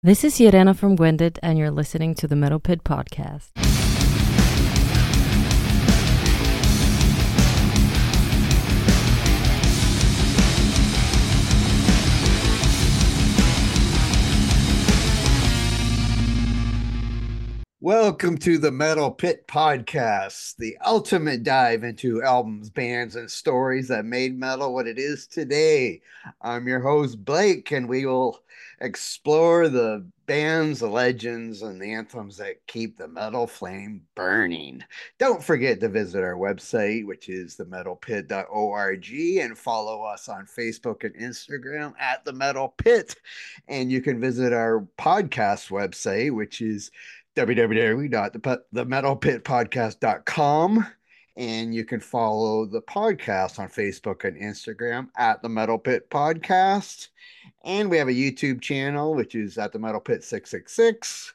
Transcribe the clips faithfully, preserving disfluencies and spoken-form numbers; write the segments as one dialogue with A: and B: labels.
A: This is Irena from Gwendid, and you're listening to the Metal Pit Podcast.
B: Welcome to the Metal Pit Podcast, the ultimate dive into albums, bands, and stories that made metal what it is today. I'm your host, Blake, and we will explore the bands, the legends, and the anthems that keep the metal flame burning. Don't forget to visit our website, which is the metal pit dot org, and follow us on Facebook and Instagram at the Metal Pit. And you can visit our podcast website, which is w w w dot the metal pit podcast dot com, and you can follow the podcast on Facebook and Instagram at the Metal Pit Podcast. And we have a YouTube channel, which is at the Metal Pit six six six.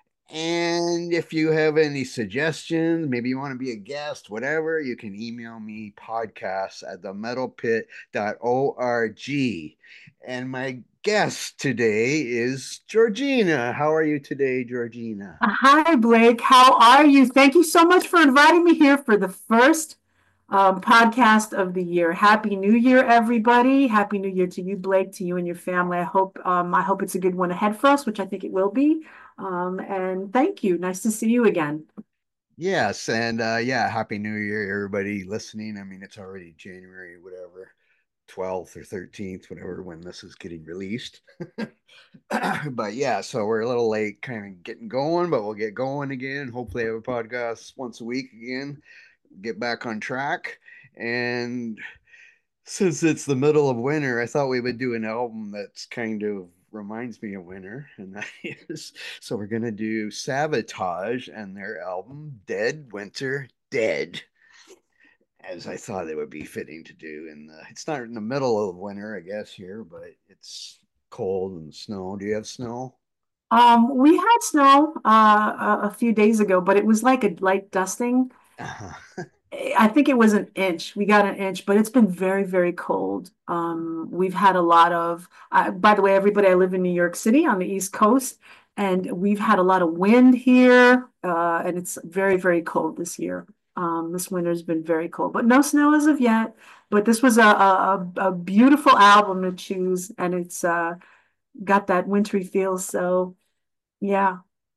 B: And if you have any suggestions, maybe you want to be a guest, whatever, you can email me podcasts at the metal pit dot org. And my guest today is Georgina. How are you today, Georgina?
C: Hi, Blake. How are you? Thank you so much for inviting me here for the first um, podcast of the year. Happy New Year, everybody. Happy New Year to you, Blake, to you and your family. I hope um, I hope it's a good one ahead for us, which I think it will be. Um, and thank you. Nice to see you again.
B: Yes, and uh, yeah, Happy New Year, everybody listening. I mean, it's already January, whatever, twelfth or thirteenth, whatever, when this is getting released. But yeah, so we're a little late kind of getting going, but we'll get going again. Hopefully, have a podcast once a week again, get back on track. And since it's the middle of winter, I thought we would do an album that's kind of reminds me of winter, and that is so we're gonna do Sabotage and their album Dead Winter Dead, as I thought it would be fitting to do. In the it's not in the middle of winter, I guess here, but it's cold and snow. Do you have snow?
C: Um, we had snow uh, a, a few days ago, but it was like a light dusting.
B: Uh-huh.
C: I think it was an inch. We got an inch, but it's been very, very cold. Um, we've had a lot of, uh, by the way, everybody, I live in New York City on the East Coast, and we've had a lot of wind here, uh, and it's very, very cold this year. Um, this winter's been very cold, but no snow as of yet. But this was a, a, a beautiful album to choose, and it's uh, got that wintry feel. So, yeah.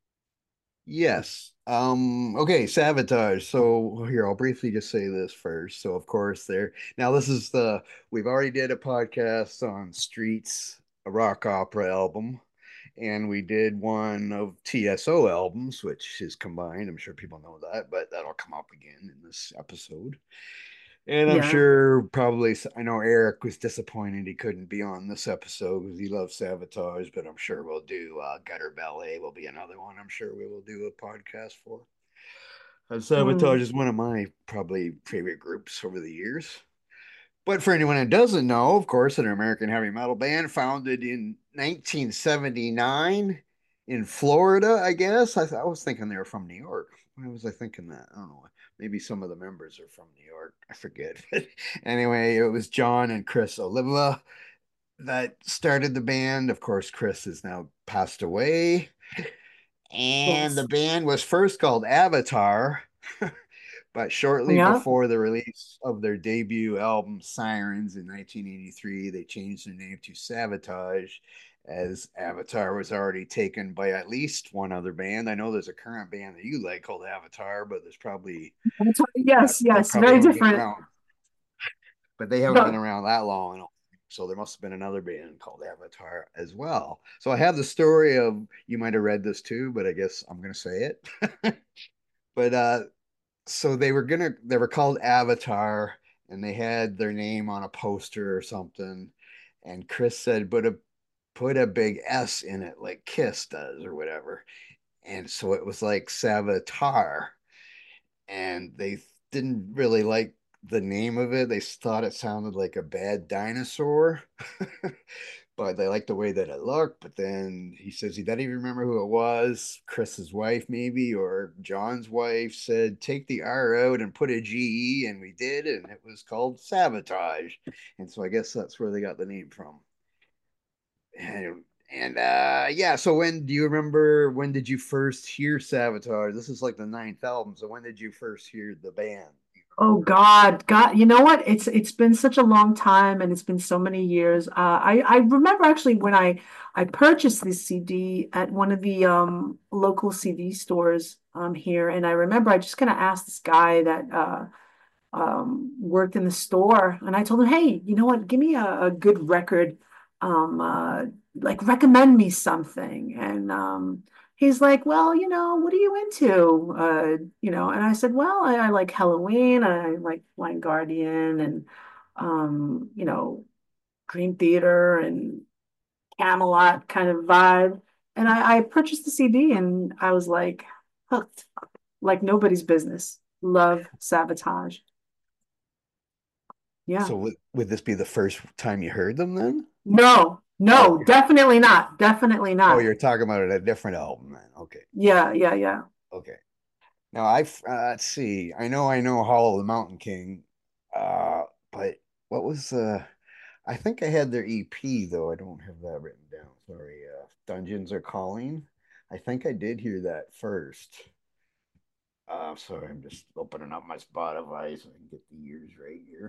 B: Yes. Um, okay, Sabotage. So here, I'll briefly just say this first. So of course there now this is the we've already did a podcast on Streets, a rock opera album, and we did one of T S O albums, which is combined. I'm sure people know that, but that'll come up again in this episode. And I'm
C: Yeah.
B: sure probably I know Eric was disappointed he couldn't be on this episode because he loves Sabotage, but I'm sure we'll do uh, Gutter Ballet will be another one. I'm sure we will do a podcast for. Uh,
C: Mm.
B: Sabotage is one of my probably favorite groups over the years. But for anyone who doesn't know, of course, an American heavy metal band founded in nineteen seventy-nine in Florida, I guess. I, th- I was thinking they were from New York. Why was I thinking that? I don't know. Maybe some of the members are from New York. I forget. But anyway, it was John and Chris Oliva that started the band. Of course, Chris has now passed away. And the
C: Yes.
B: band was first called Avatar. But shortly
C: Yeah.
B: before the release of their debut album Sirens in nineteen eighty-three, they changed their name to Sabotage, as Avatar was already taken by at least one other band. I know there's a current band that you like called Avatar, but there's probably
C: Yes,
B: they
C: yes,
B: probably
C: very
B: haven't been
C: different.
B: around, but they haven't been
C: But
B: around that long. So there must have been another band called Avatar as well. So I have the story of you might have read this too, but I guess I'm gonna say it. But uh so they were gonna they were called Avatar, and they had their name on a poster or something, and Chris said put a put a big S in it like Kiss does or whatever, and so it was like Savatar, and they didn't really like the name of it. They thought it sounded like a bad dinosaur. But they liked the way that it looked. But then he says he doesn't even remember who it was. Chris's wife, maybe, or John's wife said, take the R out and put a G E. And we did. And it was called Sabotage. And so I guess that's where they got the name from. And And uh yeah, so when do you remember when did you first hear Sabotage? This is like the ninth album, so when did you first hear the band? Do you
C: Oh
B: remember?
C: God, God, you know what? It's it's been such a long time and it's been so many years. Uh, I I remember actually when I I purchased this C D at one of the um local C D stores um here, and I remember I just kind of asked this guy that uh um, worked in the store, and I told him, "Hey, you know what? Give me a, a good record. Um, uh, like recommend me something." And um, he's like, "Well, you know, what are you into?" Uh, you know, and I said, "Well, I, I like Halloween. I like Blind Guardian, and um, you know, Dream Theater and Camelot kind of vibe." And I, I purchased the C D, and I was like hooked, like nobody's business. Love Sabotage. Yeah.
B: So would, would this be the first time you heard them then?
C: No,
B: Oh,
C: no, definitely not. Definitely
B: oh,
C: not.
B: you're talking about it a different album then. Okay.
C: Yeah, yeah, yeah.
B: Okay. Now I uh, let's see. I know I know Hall of the Mountain King. Uh, but what was uh I think I had their E P though. I don't have that written down. Sorry. Uh, Dungeons Are Calling. I think I did hear that first. Uh, sorry, I'm just opening up my Spotify so I can get the years right here.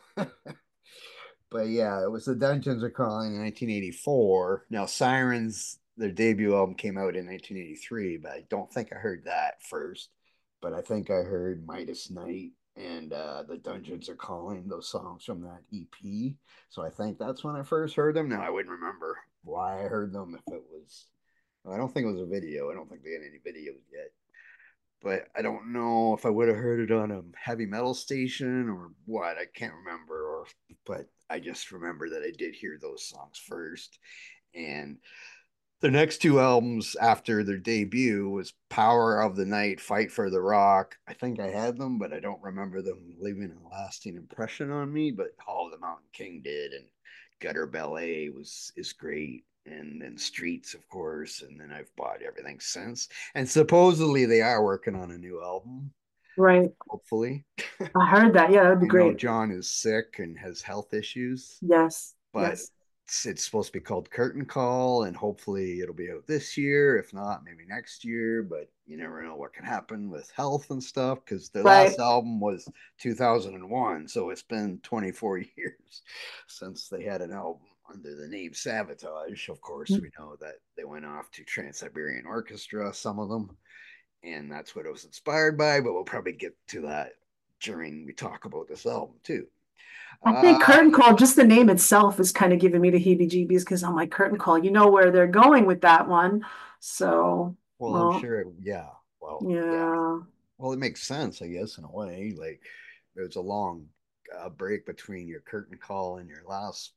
B: But yeah, it was the Dungeons Are Calling in nineteen eighty-four. Now, Sirens, their debut album came out in nineteen eighty-three, but I don't think I heard that first. But I think I heard Midas Night and uh, the Dungeons Are Calling, those songs from that E P. So I think that's when I first heard them. Now, I wouldn't remember why I heard them if it was. I don't think it was a video. I don't think they had any videos yet, but I don't know if I would have heard it on a heavy metal station or what. I can't remember. Or, but I just remember that I did hear those songs first. And the next two albums after their debut was Power of the Night, Fight for the Rock. I think I had them, but I don't remember them leaving a lasting impression on me. But Hall of the Mountain King did, and Gutter Ballet was is great. And then Streets, of course, and then I've bought everything since. And supposedly they are working on a new album,
C: Right.
B: hopefully.
C: I heard that. Yeah, that'd be
B: I know
C: great.
B: John is sick and has health issues,
C: Yes,
B: but
C: yes.
B: it's, it's supposed to be called Curtain Call, and hopefully it'll be out this year. If not, maybe next year. But you never know what can happen with health and stuff because their last
C: Right.
B: album was two thousand one, so it's been twenty-four years since they had an album under the name Sabotage. Of course, we know that they went off to Trans Siberian Orchestra, some of them, and that's what it was inspired by. But we'll probably get to that during we talk about this album too.
C: I think
B: Uh,
C: Curtain Call, just the name itself is kind of giving me the heebie-jeebies because I'm like, Curtain Call, you know where they're going with that one. So,
B: well, I'm
C: well,
B: sure. It, yeah. Well, yeah.
C: yeah.
B: Well, it makes sense, I guess, in a way. Like there's a long uh, break between your curtain call and your last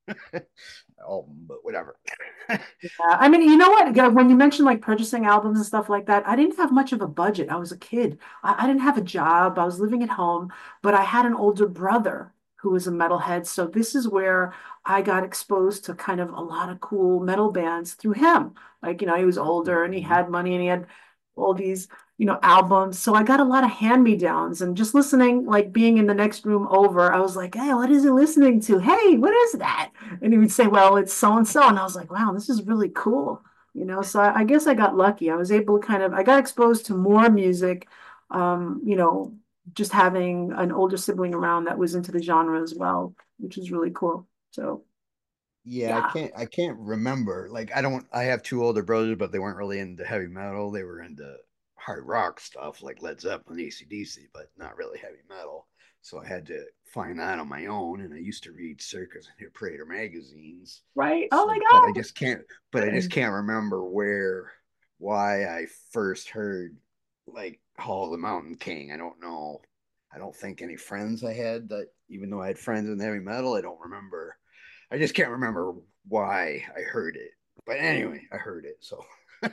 B: album, but whatever.
C: Yeah, I mean, you know what? Yeah, when you mentioned like purchasing albums and stuff like that, I didn't have much of a budget. I was a kid. I, I didn't have a job. I was living at home, but I had an older brother who was a metalhead. So this is where I got exposed to kind of a lot of cool metal bands through him. Like, you know, he was older and he
B: Mhm.
C: had money and he had all these, you know, albums. So I got a lot of hand-me-downs and just listening, like being in the next room over, I was like, hey, what is he listening to? Hey, what is that? And he would say, well, it's so and so. And I was like, wow, this is really cool. You know, so I, I guess I got lucky. I was able to kind of, I got exposed to more music, um, you know, just having an older sibling around that was into the genre as well, which is really cool. So,
B: Yeah, I
C: yeah,
B: can't I can't remember. Like I don't I have two older brothers, but they weren't really into heavy metal. They were into hard rock stuff like Led Zeppelin, A C D C, but not really heavy metal. So I had to find that on my own. And I used to read Circus and Hit Parader magazines.
C: right. Oh
B: So, but I
C: my
B: just can't but I just
C: God.
B: can't remember where why I first heard like Hall of the Mountain King. I don't know. I don't think any friends I had that even though I had friends in heavy metal, I don't remember I just can't remember why I heard it. But anyway, I heard it. So,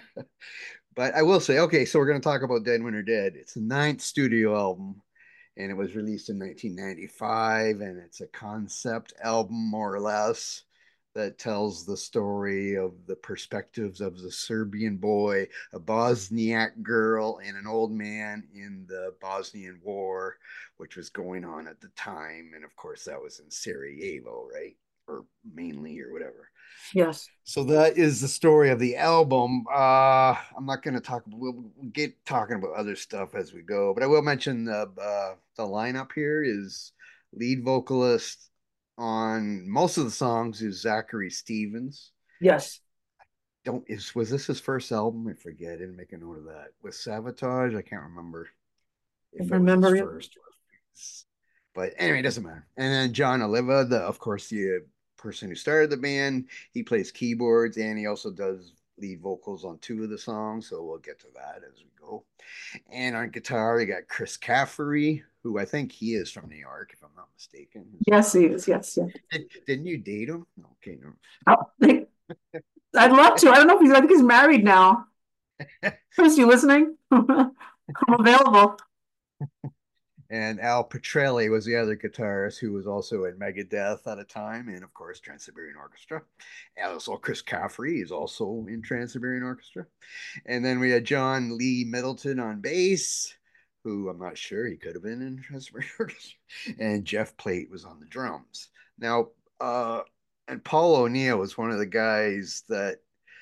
B: but I will say, okay, so we're going to talk about Dead Winter Dead. It's the ninth studio album, and it was released in nineteen ninety-five, and it's a concept album, more or less, that tells the story of the perspectives of the Serbian boy, a Bosniak girl, and an old man in the Bosnian War, which was going on at the time. And of course, that was in Sarajevo, right? Or mainly, or whatever.
C: Yes.
B: So that is the story of the album. Uh, I'm not going to talk. We'll, we'll get talking about other stuff as we go, but I will mention the uh, the lineup here is lead vocalist on most of the songs is Zachary Stevens.
C: Yes.
B: Don't is was this his first album? I forget. I didn't make a note of that. With Sabotage, I can't remember if it was his
C: Remember it?
B: first or but anyway, it doesn't matter. And then John Oliva, the of course the person who started the band, he plays keyboards and he also does lead vocals on two of the songs. So we'll get to that as we go. And on guitar, we got Chris Caffery, who I think he is from New York, if I'm not mistaken.
C: Yes, he is. Yes, yes.
B: Did, didn't you date him? Okay, no.
C: Oh, I'd love to. I don't know if he's, I think he's married now. Chris, you listening? I'm available.
B: And Al Petrelli was the other guitarist who was also in Megadeth at a time, and of course Trans-Siberian Orchestra. And also Chris Caffery is also in Trans-Siberian Orchestra. And then we had John Lee Middleton on bass, who I'm not sure he could have been in Trans-Siberian Orchestra. And Jeff Plate was on the drums. Now, uh, and Paul O'Neill was one of the guys that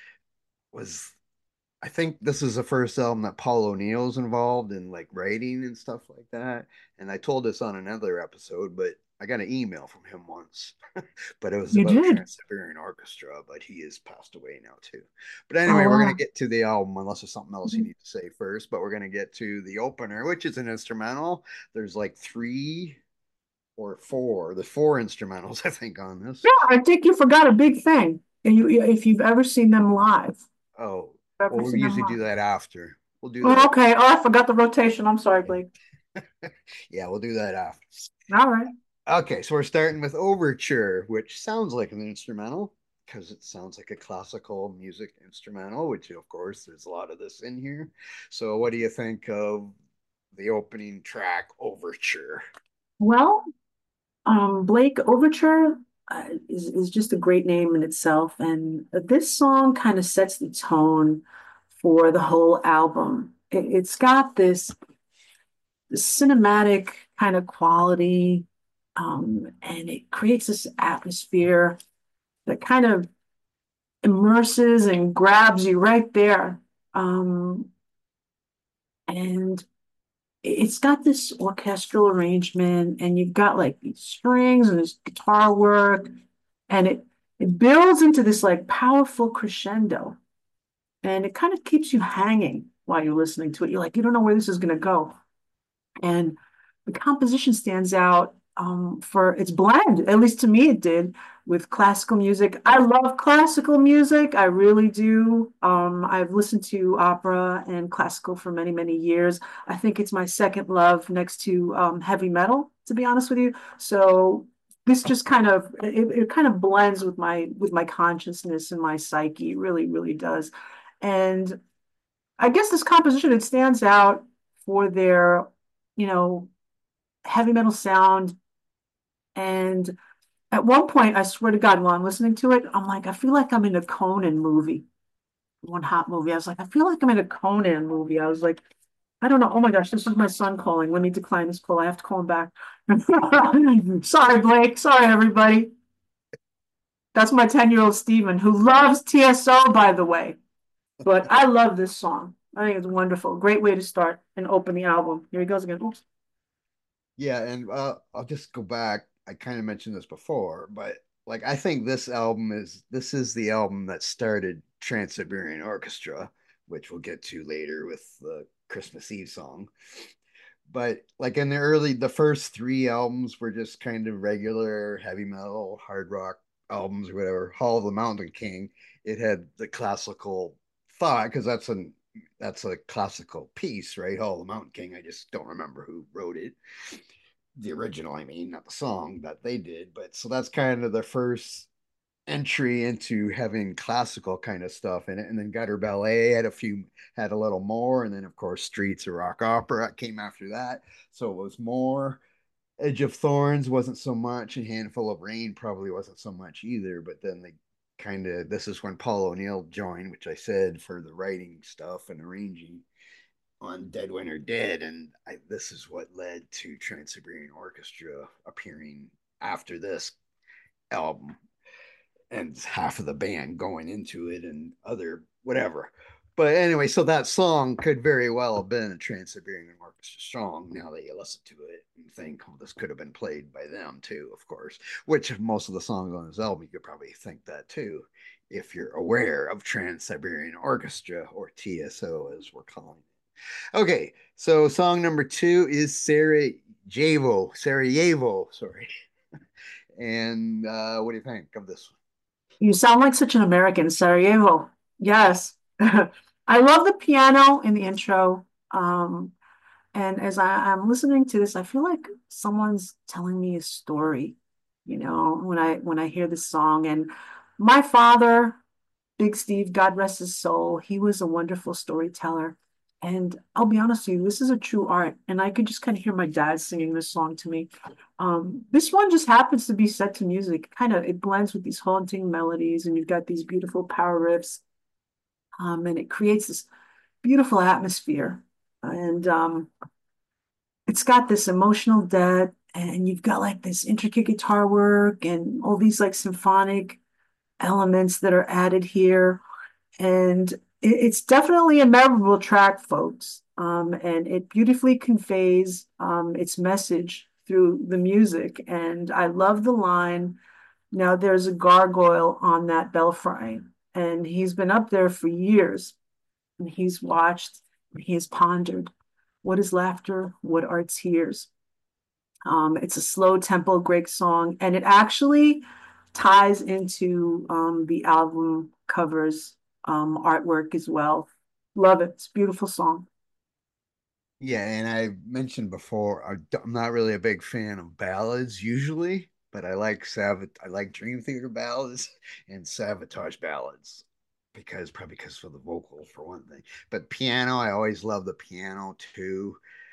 B: was I think this is the first album that Paul O'Neill's involved in like writing and stuff like that. And I told this on another episode, but I got an email from him once, but it was
C: You
B: about
C: did.
B: Trans-Siberian Orchestra, but he has passed away now too. But
C: Oh,
B: anyway, we're going
C: wow.
B: to get to the album unless there's something else you need to say first, but we're going to get to the opener, which is an instrumental. There's like three or four, the four instrumentals, I think, on this.
C: Yeah, I think you forgot a big thing. And you, if you've ever seen them live,
B: Oh, well,
C: ever
B: we
C: seen them
B: usually do
C: live.
B: that after. We'll do
C: Oh,
B: that.
C: okay. Oh, I forgot the rotation. I'm sorry, Blake.
B: Yeah, we'll do that after.
C: All right.
B: Okay, so we're starting with Overture, which sounds like an instrumental because it sounds like a classical music instrumental, which of course there's a lot of this in here. So, what do you think of the opening track, Overture?
C: Well, um, Blake Overture uh, is is just a great name in itself, and this song kind of sets the tone for the whole album. It, it's got this cinematic kind of quality, um, and it creates this atmosphere that kind of immerses and grabs you right there. Um, and it's got this orchestral arrangement, and you've got like these strings and this guitar work, and it it builds into this like powerful crescendo, and it kind of keeps you hanging while you're listening to it. You're like, you don't know where this is going to go. And the composition stands out um, for its blend, at least to me it did, with classical music. I love classical music. I really do. Um, I've listened to opera and classical for many, many years. I think it's my second love next to um, heavy metal, to be honest with you. So this just kind of it, it kind of blends with my with my consciousness and my psyche. It really, really does. And I guess this composition, it stands out for their, you know, heavy metal sound. And at one point, I swear to God, while I'm listening to it, I'm like, I feel like I'm in a Conan movie, one hot movie. I was like, I feel like I'm in a Conan movie. I was like, I don't know. Oh my gosh, this is my son calling. Let me decline this call. I have to call him back. Sorry, Blake. Sorry, everybody. That's my ten-year-old Steven, who loves T S O, by the way. But I love this song. I think it's wonderful. Great way to start and open the album. Here he goes again. Oops.
B: Yeah, and uh, I'll just go back. I kind of mentioned this before, but like I think this album is this is the album that started Trans-Siberian Orchestra, which we'll get to later with the Christmas Eve song. But like in the early, the first three albums were just kind of regular heavy metal, hard rock albums or whatever. Hall of the Mountain King, it had the classical thought because that's an that's a classical piece, right? Hall of the Mountain King. I just don't remember who wrote it. The original, I mean, not the song that they did, but so that's kind of the first entry into having classical kind of stuff in it. And then Gutter Ballet had a few, had a little more. And then, of course, Streets of Rock Opera came after that. So it was more. Edge of Thorns wasn't so much, and Handful of Rain probably wasn't so much either. But then they kind of, this is when Paul O'Neill joined, which I said for the writing stuff and arranging on Dead Winter Dead. And I, this is what led to Trans-Siberian Orchestra appearing after this album. and half of the band going into it and other whatever. But anyway, so that song could very well have been a Trans-Siberian Orchestra song now that you listen to it and think, oh, this could have been played by them too, of course, which most of the songs on this album, you could probably think that too, if you're aware of Trans-Siberian Orchestra, or T S O as we're calling it. Okay, so song number two is Sarajevo, Sarajevo, sorry. And uh, what do you think of this one?
C: You sound like such an American, Sarajevo. Yes. I love the piano in the intro. Um, and as I, I'm listening to this, I feel like someone's telling me a story, you know, when I when I hear this song. And my father, Big Steve, God rest his soul, he was a wonderful storyteller. And I'll be honest with you, this is a true art. And I could just kind of hear my dad singing this song to me. Um, this one just happens to be set to music. Kind of, it blends with these haunting melodies, and you've got these beautiful power riffs. Um, and it creates this beautiful atmosphere. And um, it's got this emotional depth, and you've got like this intricate guitar work and all these like symphonic elements that are added here. And it, it's definitely a memorable track, folks. Um, and it beautifully conveys um, its message through the music. And I love the line, now there's a gargoyle on that belfry. And he's been up there for years. And he's watched, he has pondered, what is laughter? What are tears? Um, it's a slow tempo, great song. And it actually ties into um, the album covers um, artwork as well. Love it. It's a beautiful song.
B: Yeah, and I mentioned before, I- am not really a big fan of ballads usually, but I like Sav I like Dream Theater ballads and Savatage ballads because probably because for the vocals for one thing. But piano, I always love the piano too.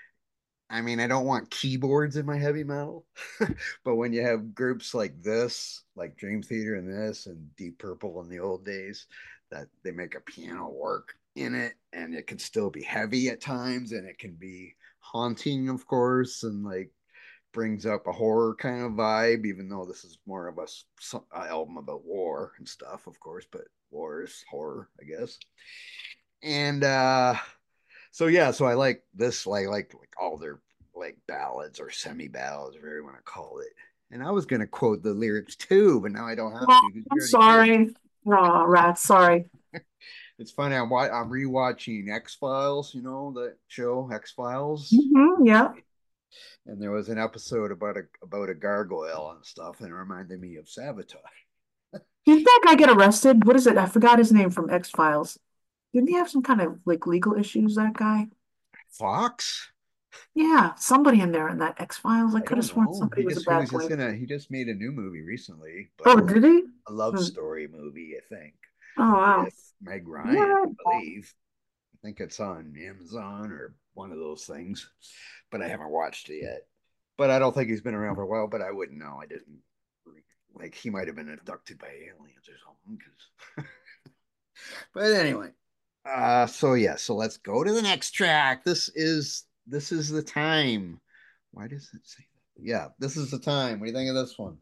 B: I mean, I don't want keyboards in my heavy metal, but when you have groups like this, like Dream Theater and this, and Deep Purple in the old days, that they make a piano work in it, and it can still be heavy at times, and it can be haunting, of course, and like brings up a horror kind of vibe, even though this is more of a, a album about war and stuff, of course, but war is horror, I guess. And uh so yeah, so I like this, like like like all their like ballads or semi ballads, whatever you want to call it. And I was gonna quote the lyrics too, but now I don't have
C: Oh,
B: to because you
C: I'm
B: already did.
C: sorry. Oh, rats, sorry.
B: It's funny. I'm I'm rewatching X Files. You know that show X Files,
C: Hmm, yeah.
B: and there was an episode about a about a gargoyle and stuff, and it reminded me of Sabotage.
C: Didn't that guy get arrested? What is it? I forgot his name from X-Files. Didn't he have some kind of like legal issues, that guy?
B: Fox?
C: Yeah, somebody in there in that X-Files. I
B: I
C: could have
B: don't
C: sworn
B: know.
C: somebody
B: He
C: was a
B: just he
C: bad
B: was just
C: boy.
B: gonna he just made a new movie recently, but
C: Oh,
B: like
C: did he?
B: a love
C: Hmm.
B: story movie, I think,
C: Oh, wow.
B: with Meg Ryan,
C: Yeah.
B: I believe. I think it's on Amazon or one of those things, but I haven't watched it yet. But I don't think he's been around for a while. But I wouldn't know. I didn't like he might have been abducted by aliens or something. Because, but anyway, uh, so yeah, so let's go to the next track. This is this is the time. Why does it say that? Yeah, this is the time. What do you think of this one?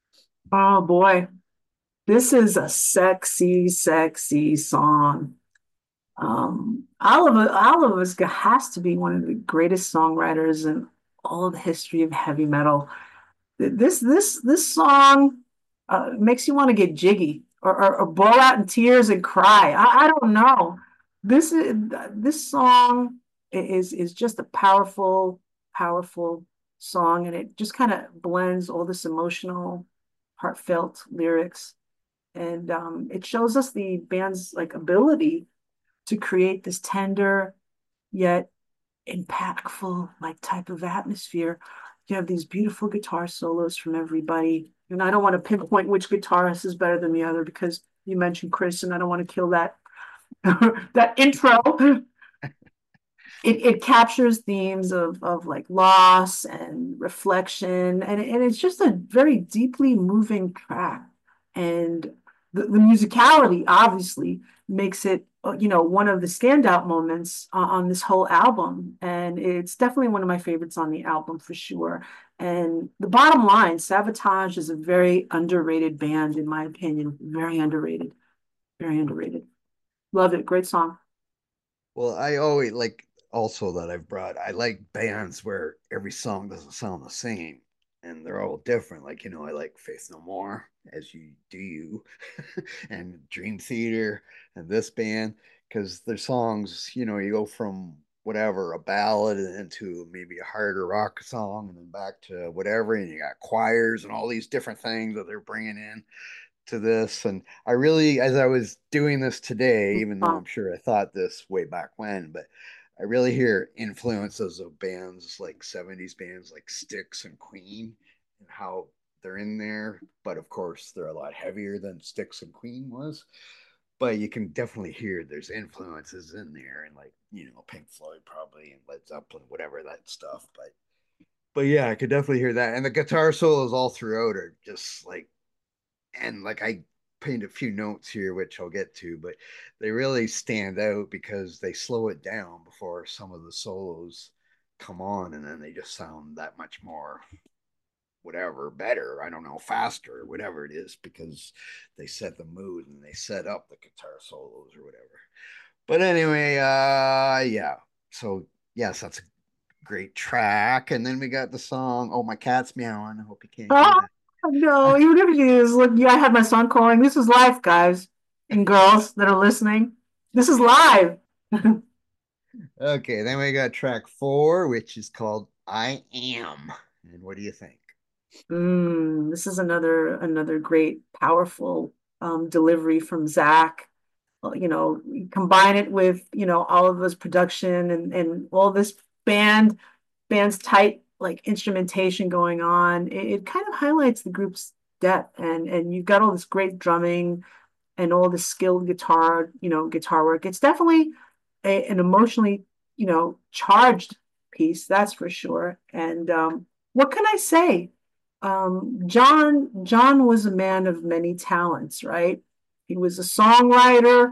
C: Oh boy. This is a sexy, sexy song. Um, Oliver, Oliver has to be one of the greatest songwriters in all of the history of heavy metal. This this this song uh, makes you want to get jiggy or, or, or blow out in tears and cry. I, I don't know. This is this song is is just a powerful, powerful song, and it just kind of blends all this emotional, heartfelt lyrics, and um, it shows us the band's like ability to create this tender yet impactful like type of atmosphere. You have these beautiful guitar solos from everybody. And I don't want to pinpoint which guitarist is better than the other because you mentioned Chris, and I don't want to kill that that intro. It, it captures themes of, of like loss and reflection, and, and it's just a very deeply moving track. And the, the musicality obviously makes it, uh, you know, one of the standout moments uh, on this whole album. And and it's definitely one of my favorites on the album for sure. And the bottom line, Sabotage is a very underrated band, in my opinion. Very underrated. Very underrated. Love it. Great song.
B: Well, I always like also that I've brought, I like bands where every song doesn't sound the same and they're all different. Like, you know, I like Faith No More, as you do you, and Dream Theater and this band, because their songs, you know, you go from whatever, a ballad and into maybe a harder rock song and then back to whatever. And you got choirs and all these different things that they're bringing in to this. And I really, as I was doing this today, even though I'm sure I thought this way back when, but I really hear influences of bands like seventies bands like Styx and Queen and how they're in there. But of course, they're a lot heavier than Styx and Queen was. But you can definitely hear there's influences in there, and like, you know, Pink Floyd probably and Led Zeppelin, whatever that stuff. But but yeah, I could definitely hear that. And the guitar solos all throughout are just like, and like I paint a few notes here, which I'll get to, but they really stand out because they slow it down before some of the solos come on, and then they just sound that much more whatever better, I don't know, faster, whatever it is, because they set the mood and they set up the guitar solos or whatever. But anyway, uh yeah, so yes, that's a great track. And then we got the song, Oh My Cat's Meowing. I hope you can't
C: Oh,
B: hear
C: no,
B: that.
C: even if it is, look, yeah, I had my song calling. This is live, guys and girls that are listening. This is live.
B: Okay, then we got track four, which is called I Am. And what do you think?
C: Mm, this is another another great, powerful um, delivery from Zach. Well, you know, combine it with, you know, all of this production and and all this band band's tight like instrumentation going on. It, it kind of highlights the group's depth, and and you've got all this great drumming and all the skilled guitar, you know, guitar work. It's definitely a, an emotionally, you know, charged piece, that's for sure. And um, what can I say? Um, John John was a man of many talents, right? He was a songwriter,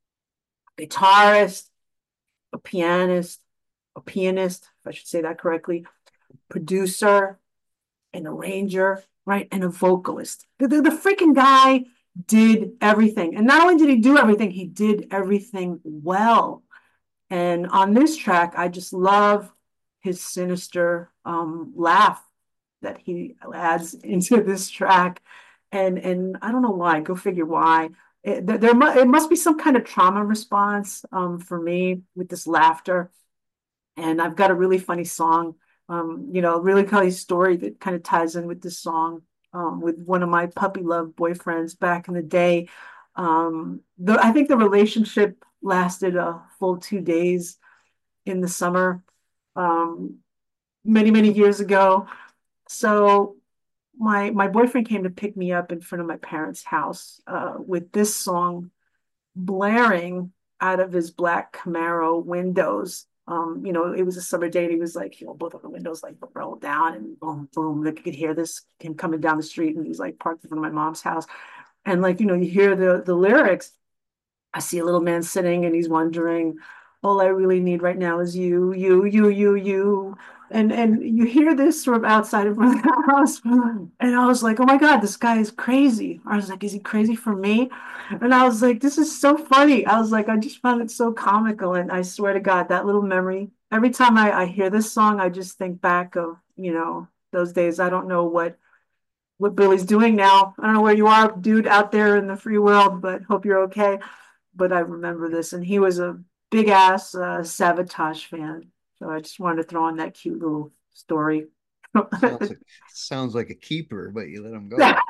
C: guitarist, a pianist, a pianist, if I should say that correctly, producer, an arranger, right? And a vocalist. The, the, the freaking guy did everything. And not only did he do everything, he did everything well. And on this track, I just love his sinister um, laugh that he adds into this track. And and I don't know why. Go figure why. It, there, there mu it must be some kind of trauma response um, for me with this laughter. And I've got a really funny song, um, you know, really funny story that kind of ties in with this song um, with one of my puppy love boyfriends back in the day. Um, the, I think the relationship lasted a full two days in the summer, um, many, many years ago. So my my boyfriend came to pick me up in front of my parents' house uh, with this song blaring out of his black Camaro windows. Um, you know, it was a summer day. And he was like, you know, both of the windows like rolled down and boom, boom. Like you could hear this him coming down the street, and he was like parked in front of my mom's house. And like, you know, you hear the the lyrics. I see a little man sitting and he's wondering, all I really need right now is you, you, you, you, you. And and you hear this from outside of my house. And I was like, oh my God, this guy is crazy. I was like, is he crazy for me? And I was like, this is so funny. I was like, I just found it so comical. And I swear to God, that little memory, every time I, I hear this song, I just think back of, you know, those days. I don't know what what Billy's doing now. I don't know where you are, dude, out there in the free world, but hope you're okay. But I remember this, and he was a big ass uh, Sabotage fan. So I just wanted to throw in that cute little story.
B: Sounds like sounds like a keeper, but you let him go.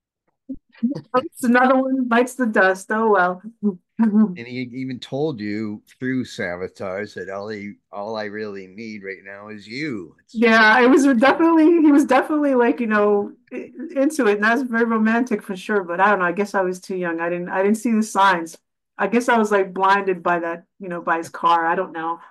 C: It's another one bites the dust. Oh well.
B: And he even told you through Sabotage that all he, all I really need right now is you. It's
C: Yeah, it was definitely he was definitely like, you know, into it, and that's very romantic for sure. But I don't know. I guess I was too young. I didn't I didn't see the signs. I guess I was like blinded by that, you know, by his car. I don't know.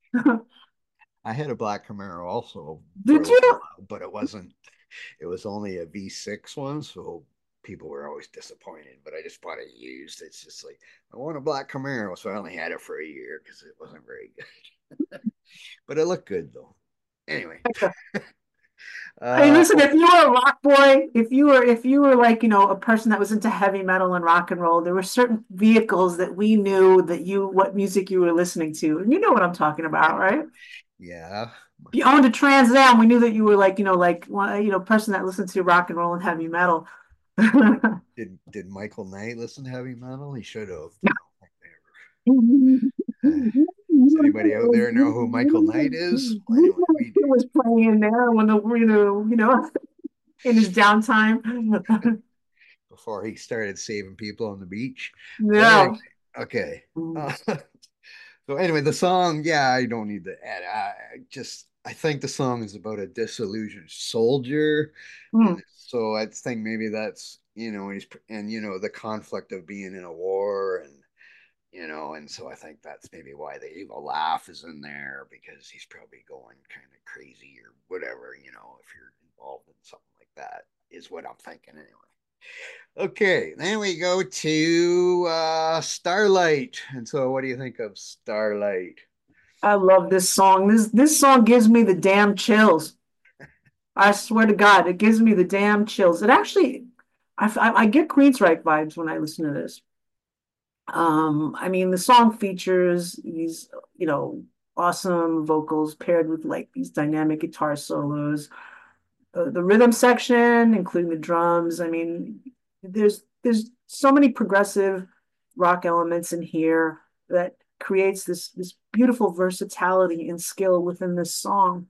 B: I had a black Camaro also for a
C: Did
B: little
C: you?
B: while, but it wasn't, it was only a V six one, so people were always disappointed. But I just bought it used. It's just like I want a black Camaro, so I only had it for a year because it wasn't very good. but it looked good though. Anyway,
C: Hey,
B: uh,
C: listen, if you were a rock boy, if you were if you were like, you know, a person that was into heavy metal and rock and roll, there were certain vehicles that we knew that you what music you were listening to. And you know what I'm talking about, right?
B: yeah.
C: If you owned a Trans Am, we knew that you were like, you know, like one, you know, person that listened to rock and roll and heavy metal.
B: Did did Michael Knight listen to heavy metal? He should have, you know. Uh, does anybody out there know who Michael Knight is? Well, anyway, we
C: It was playing in there when the you know, you know, in his downtime.
B: do before he started saving people on the beach. But anyway,
C: Yeah.
B: okay. Uh, so anyway, the song, yeah, I don't need to add. I just I think the song is about a disillusioned soldier,
C: Mm.
B: and so I think maybe that's you know he's and you know the conflict of being in a war and you know, and so I think that's maybe why the evil laugh is in there because he's probably going kind of crazy or whatever, you know, if you're involved in something like that, is what I'm thinking anyway. Okay, then we go to uh Starlight. And so what do you think of Starlight?
C: I love this song. This this song gives me the damn chills. I swear to God, it gives me the damn chills. It actually, I, I, I get Queensryche vibes when I listen to this. Um, I mean, the song features these, you know, awesome vocals paired with like these dynamic guitar solos. Uh, the rhythm section, including the drums. I mean, there's there's so many progressive rock elements in here that creates this this beautiful versatility and skill within this song.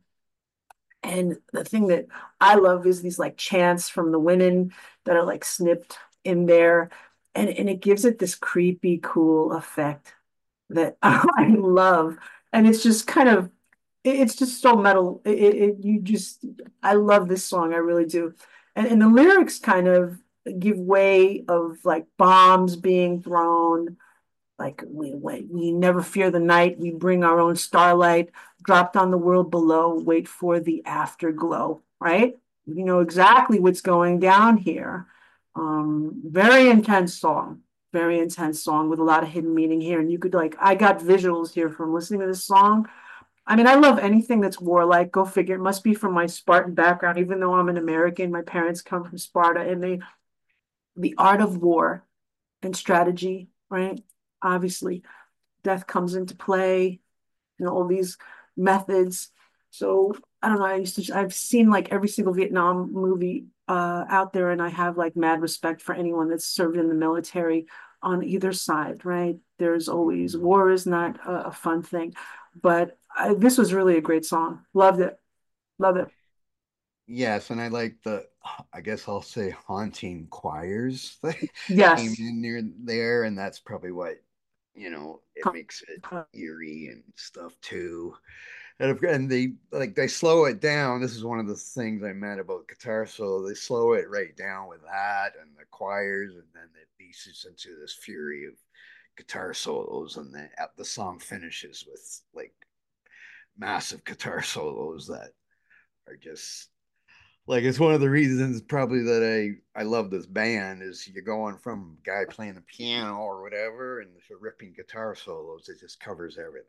C: And the thing that I love is these like chants from the women that are like snipped in there. And, and it gives it this creepy, cool effect that I love. And it's just kind of, it's just so metal. It, it, it- you just, I love this song. I really do. And, and the lyrics kind of give way of like bombs being thrown, like we, we, we never fear the night. We bring our own starlight, dropped on the world below, wait for the afterglow, right? You know exactly what's going down here. Um, very intense song, very intense song with a lot of hidden meaning here. And you could like, I got visuals here from listening to this song. I mean, I love anything that's warlike. Go figure. It must be from my Spartan background, even though I'm an American. My parents come from Sparta, and they the art of war and strategy, right? Obviously, death comes into play and all these methods. So I don't know. I used to, I've seen like every single Vietnam movie uh, out there, and I have like mad respect for anyone that's served in the military on either side, right? There's always war is not a, a fun thing, but I, this was really a great song. Loved it. Love it.
B: Yes, and I like the, I guess I'll say haunting choirs that came
C: Yes.
B: in near there, and that's probably what, you know, it
C: Com-
B: makes it eerie and stuff too. And, if- and they like they slow it down. This is one of the things I meant about guitar solo. They slow it right down with that and the choirs, and then it leads into this fury of guitar solos, and the the song finishes with like massive guitar solos that are just like it's one of the reasons probably that I I love this band is you're going from a guy playing the piano or whatever and the ripping guitar solos. It just covers everything.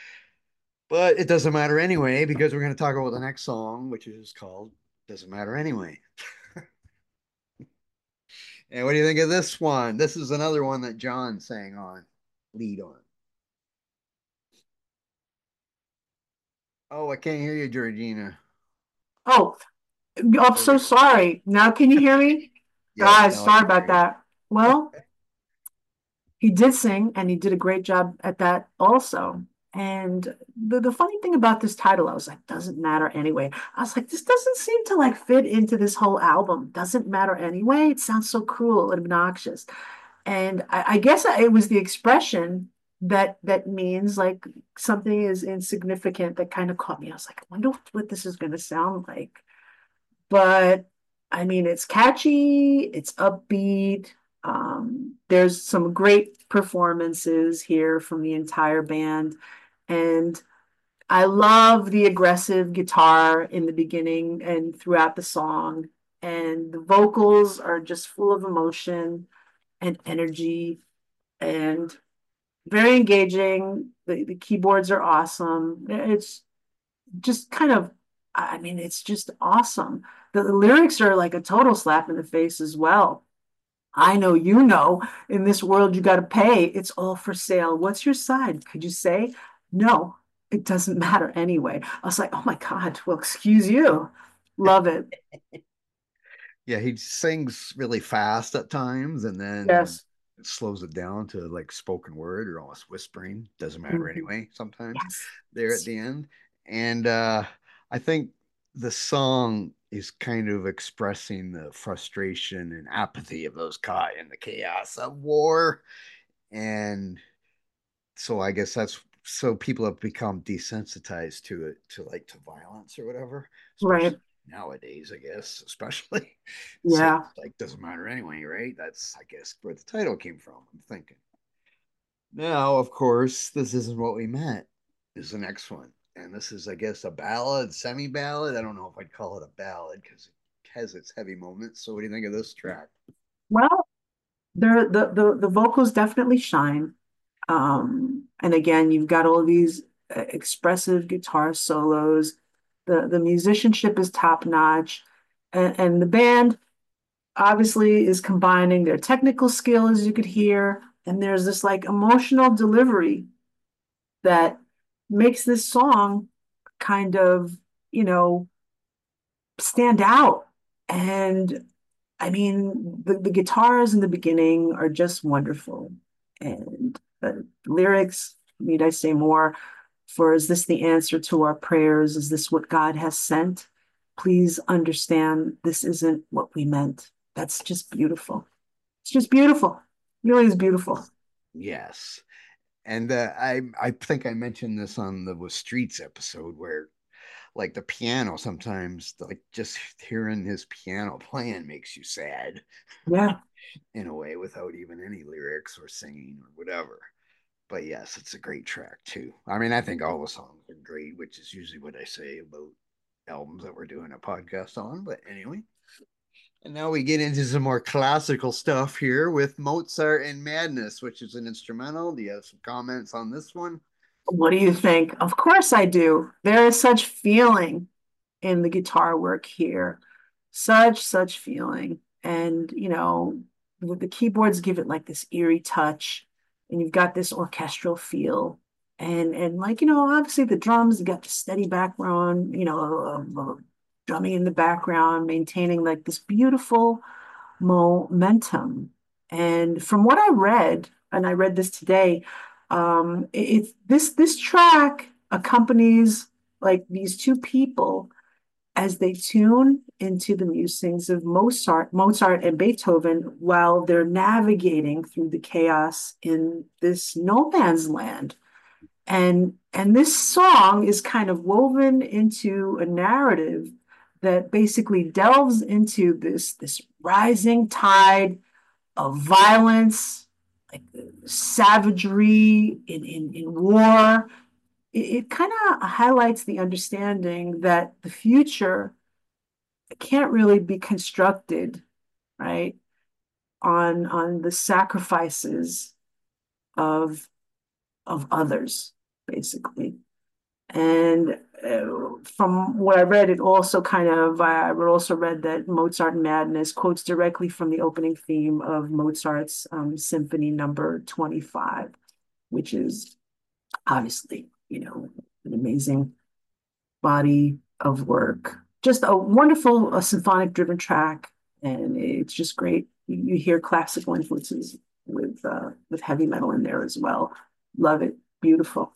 B: But it doesn't matter anyway because we're going to talk about the next song, which is called "Doesn't Matter Anyway." And what do you think of this one? This is another one that John sang on, lead on. Oh, I can't hear you, Georgina.
C: Oh, I'm
B: There we
C: so
B: go.
C: sorry. Now can you hear me?
B: Yes,
C: Guys,
B: now I
C: sorry
B: can
C: about
B: hear you.
C: that. Well, he did sing and he did a great job at that also. And the, the funny thing about this title, I was like, doesn't matter anyway. I was like, this doesn't seem to like fit into this whole album. Doesn't matter anyway. It sounds so cruel and obnoxious. And I, I guess it was the expression that that means like something is insignificant that kind of caught me. I was like, I wonder what this is going to sound like. But I mean, it's catchy, it's upbeat. Um, there's some great performances here from the entire band. And I love the aggressive guitar in the beginning and throughout the song. And the vocals are just full of emotion and energy. And very engaging. The, the keyboards are awesome. It's just kind of, I mean, it's just awesome. The, the lyrics are like a total slap in the face as well. I know, you know, in this world you got to pay. It's all for sale. What's your side? Could you say? No, it doesn't matter anyway. I was like, oh my God, well, excuse you. Love it.
B: Yeah, he sings really fast at times and then
C: Yes.
B: it slows it down to like spoken word or almost whispering. Doesn't matter
C: Mhm.
B: anyway, sometimes
C: Yes.
B: there at the end. And uh I think the song is kind of expressing the frustration and apathy of those caught in the chaos of war. And so I guess that's so people have become desensitized to it, to like to violence or whatever, especially
C: Right.
B: nowadays, I guess, especially. So
C: Yeah.
B: it's like doesn't matter anyway, right? That's I guess where the title came from. I'm thinking. Now, of course, this isn't what we meant. Is the next one. And this is, I guess, a ballad, semi-ballad. I don't know if I'd call it a ballad because it has its heavy moments. So what do you think of this track?
C: Well, there the the the vocals definitely shine. Um, and again, you've got all these uh, expressive guitar solos. The the musicianship is top notch, and, and the band obviously is combining their technical skill, as you could hear, and there's this like emotional delivery that makes this song kind of, you know, stand out. And I mean, the, the guitars in the beginning are just wonderful. And the lyrics, need I say more? For is this the answer to our prayers? Is this what God has sent? Please understand this isn't what we meant. That's just beautiful. It's just beautiful. It really is beautiful.
B: Yes. And uh, I I think I mentioned this on the Was Streets episode where like the piano sometimes like just hearing his piano playing makes you sad
C: Yeah.
B: in a way without even any lyrics or singing or whatever. But yes, it's a great track too. I mean, I think all the songs are great, which is usually what I say about albums that we're doing a podcast on. But anyway, and now we get into some more classical stuff here with Mozart and Madness, which is an instrumental. Do you have some comments on this one?
C: What do you think? Of course I do. There is such feeling in the guitar work here. Such, such feeling. And, you know, the, the keyboards give it like this eerie touch, and you've got this orchestral feel. And and like, you know, obviously the drums, you got the steady background, you know, of, of drumming in the background, maintaining like this beautiful momentum. And from what I read, and I read this today, um, it, it's this this track accompanies like these two people as they tune into the musings of Mozart, Mozart and Beethoven while they're navigating through the chaos in this no man's land. And and this song is kind of woven into a narrative that basically delves into this this rising tide of violence, like savagery in in, in war. It, it kind of highlights the understanding that the future can't really be constructed, right, on on the sacrifices of of others, basically. And uh, from what I read, it also kind of, I also read that Mozart Madness quotes directly from the opening theme of Mozart's um, Symphony Number twenty-five, which is obviously, you know, an amazing body of work. Just a wonderful a symphonic driven track, and it's just great. You, you hear classical influences with uh, with heavy metal in there as well. Love it. Beautiful.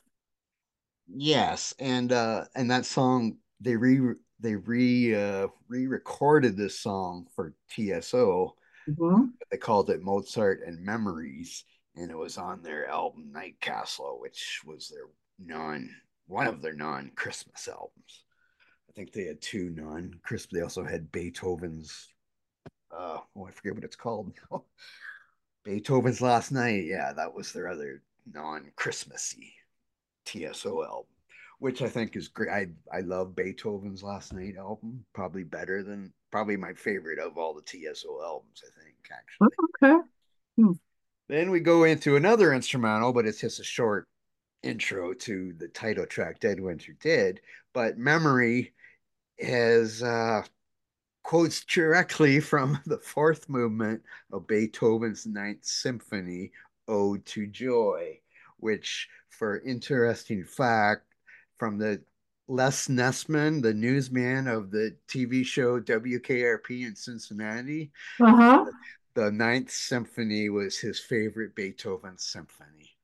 B: Yes, and uh and that song they re they re uh re-recorded this song for T S O.
C: Mhm.
B: They called it Mozart and Memories, and it was on their album Night Castle, which was their non one of their non-Christmas albums. I think they had two non-Christmas. They also had Beethoven's uh oh I forget what it's called. Beethoven's Last Night. Yeah, that was their other non-Christmassy T S O album, which I think is great. I I love Beethoven's Last Night album, probably better than probably my favorite of all the T S O albums. I think
C: Oh,
B: actually.
C: okay. Hmm.
B: Then we go into another instrumental, but it's just a short intro to the title track, Dead Winter Dead. But Memory has uh, quotes directly from the fourth movement of Beethoven's Ninth Symphony, Ode to Joy, which, for interesting fact, from the Les Nessman, the newsman of the T V show W K R P in Cincinnati,
C: Uh-huh.
B: the Ninth Symphony was his favorite Beethoven symphony.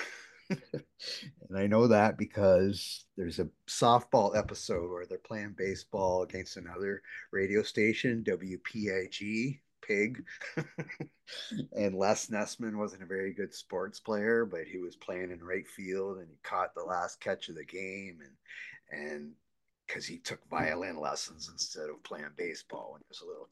B: And I know that because there's a softball episode where they're playing baseball against another radio station, W P I G, Pig. And Les Nessman wasn't a very good sports player, but he was playing in right field and he caught the last catch of the game. And, and because he took violin lessons instead of playing baseball when he was a little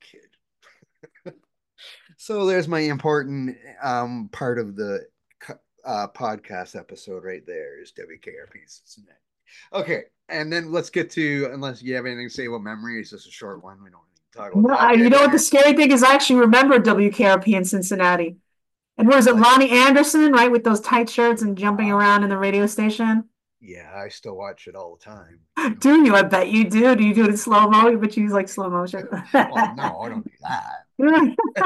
B: kid. So there's my important um, part of the uh, podcast episode right there is W K R P Cincinnati. Okay, and then let's get to, unless you have anything to say about Memory, it's just a short one. We don't need to talk about
C: No,
B: that.
C: I, you know what the scary thing is? I actually remember W K R P in Cincinnati. And was it
B: Like,
C: Lonnie Anderson, right, with those tight shirts and jumping
B: uh,
C: around in the radio station?
B: yeah, I still watch it all the time.
C: Do you? I bet you do. Do you do it in slow mo? But you use like slow motion.
B: Well, no, I don't do that.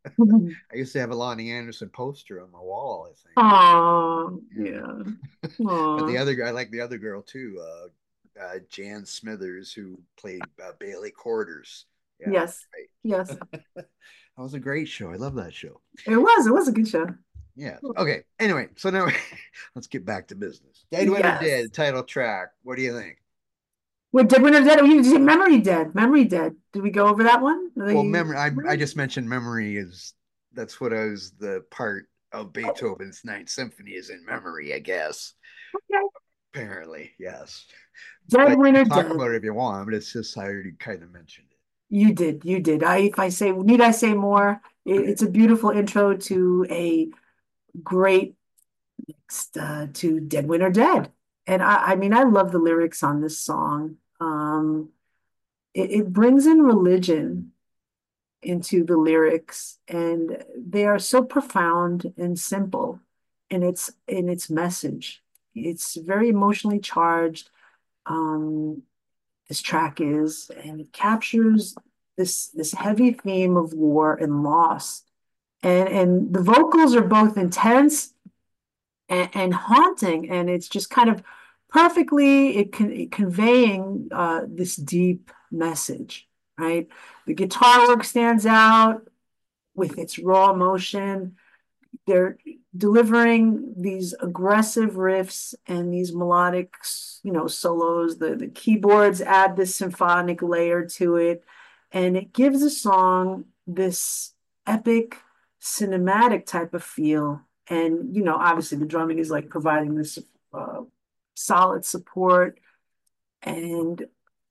B: I used to have a Lonnie Anderson poster on my wall, I think.
C: Oh,
B: Yeah.
C: yeah.
B: But the
C: Aw.
B: other, I like the other girl too, uh, uh, Jan Smithers, who played uh, Bailey Quarters. Yeah,
C: Yes.
B: right.
C: Yes.
B: That was a great show. I love that show.
C: It was. It was a good show.
B: Yeah. Okay. Anyway, so now let's get back to business. Dead Winter
C: Yes.
B: Dead title track. What do you think?
C: What Dead Winter Dead? You did Memory Dead. Memory Dead. Did we go over that one?
B: Well,
C: The
B: memory. I, I just mentioned memory is that's what I was the part of Beethoven's Ninth Symphony is in memory, I guess.
C: okay.
B: Apparently, yes.
C: Dead
B: But you
C: Winter
B: can talk
C: Dead.
B: about it if you want, but it's just I already kind of mentioned it.
C: You did. You did. I if I say need I say more? It,
B: Okay.
C: it's a beautiful intro to a great uh, to Dead Winter Dead. And I, I mean, I love the lyrics on this song. Um, it, it brings in religion into the lyrics, and they are so profound and simple in its in its message. It's very emotionally charged. Um, this track is, and it captures this this heavy theme of war and loss. And and the vocals are both intense and, and haunting, and it's just kind of perfectly it con it conveying uh, this deep message, right? The guitar work stands out with its raw emotion. They're delivering these aggressive riffs and these melodic, you know, solos. The the keyboards add this symphonic layer to it, and it gives the song this epic, cinematic type of feel. And you know, obviously, the drumming is like providing this uh, solid support, and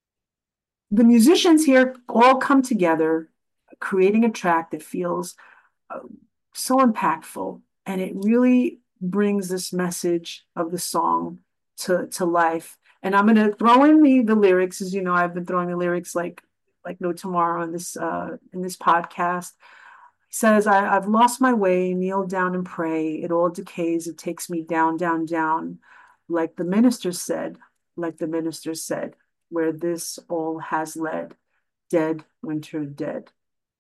C: the musicians here all come together, creating a track that feels uh, so impactful, and it really brings this message of the song to to life. And I'm gonna throw in the the lyrics, as you know, I've been throwing the lyrics like like no tomorrow in this uh in this podcast. He says, I, I've lost my way, kneel down and pray. It all decays, it takes me down, down, down. Like the minister said, like the minister said, where this all has led, dead winter dead.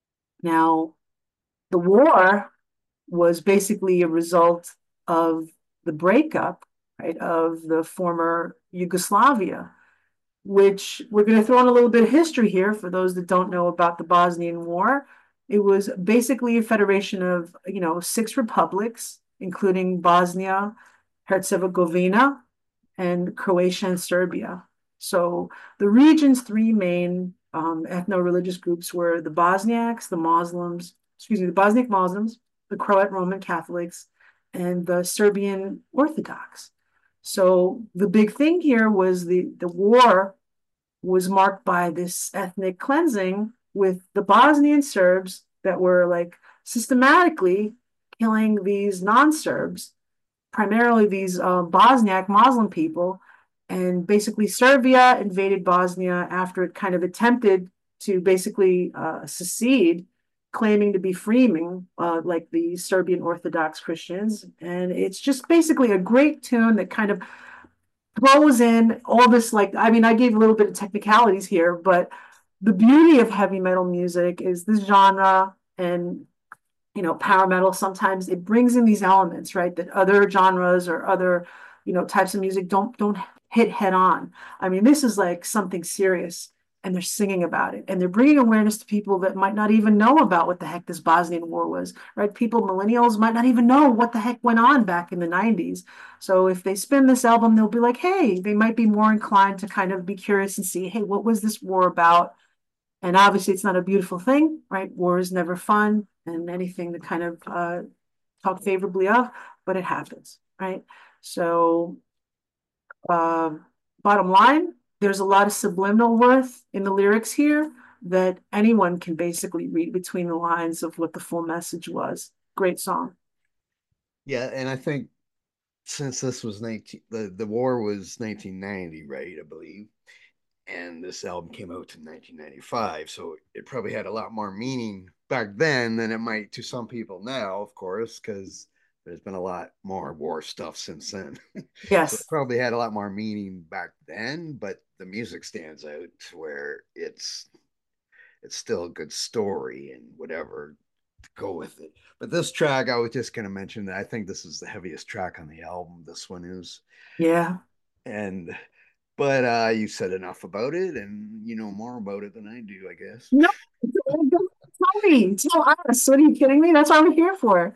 C: Now, the war was basically a result of the breakup, right, of the former Yugoslavia, which we're going to throw in a little bit of history here for those that don't know about the Bosnian War. It was basically a federation of, you know, six republics, including Bosnia, Herzegovina, and Croatia and Serbia. So the region's three main um, ethno-religious groups were the Bosniaks, the Muslims, excuse me, the Bosniak Muslims, the Croat Roman Catholics, and the Serbian Orthodox. So the big thing here was the, the war was marked by this ethnic cleansing with the Bosnian Serbs that were like systematically killing these non-Serbs, primarily these uh, Bosniak Muslim people. And basically, Serbia invaded Bosnia after it kind of attempted to basically uh, secede. claiming to be Freeman, uh, like the Serbian Orthodox Christians. And it's just basically a great tune that kind of throws in all this, like, I mean, I gave a little bit of technicalities here, but the beauty of heavy metal music is this genre and, you know, power metal, sometimes it brings in these elements, right, that other genres or other, you know, types of music don't don't hit head on. I mean, this is like something serious, and they're singing about it, and they're bringing awareness to people that might not even know about what the heck this Bosnian War was, right? People, millennials, might not even know what the heck went on back in the nineties. So if they spin this album, they'll be like, hey, they might be more inclined to kind of be curious and see, hey, what was this war about? And obviously, it's not a beautiful thing, right? War is never fun, and anything to kind of uh, talk favorably of, but it happens, right? So, uh, bottom line, there's a lot of subliminal worth in the lyrics here that anyone can basically read between the lines of what the full message was. Great song.
B: Yeah, and I think since this was nineteen, the, the war was nineteen ninety, right? I believe. And this album came out in nineteen ninety-five. So it probably had a lot more meaning back then than it might to some people now, of course, because there's been a lot more war stuff since then. So it
C: Yes.
B: probably had a lot more meaning back then, but the music stands out where it's it's still a good story and whatever to go with it. But this track, I was just going to mention that I think this is the heaviest track on the album. This one is.
C: Yeah.
B: And but uh you said enough about it and you know more about it than I do, I guess.
C: No, tell me, tell us. What, are you kidding me? That's what I'm here for.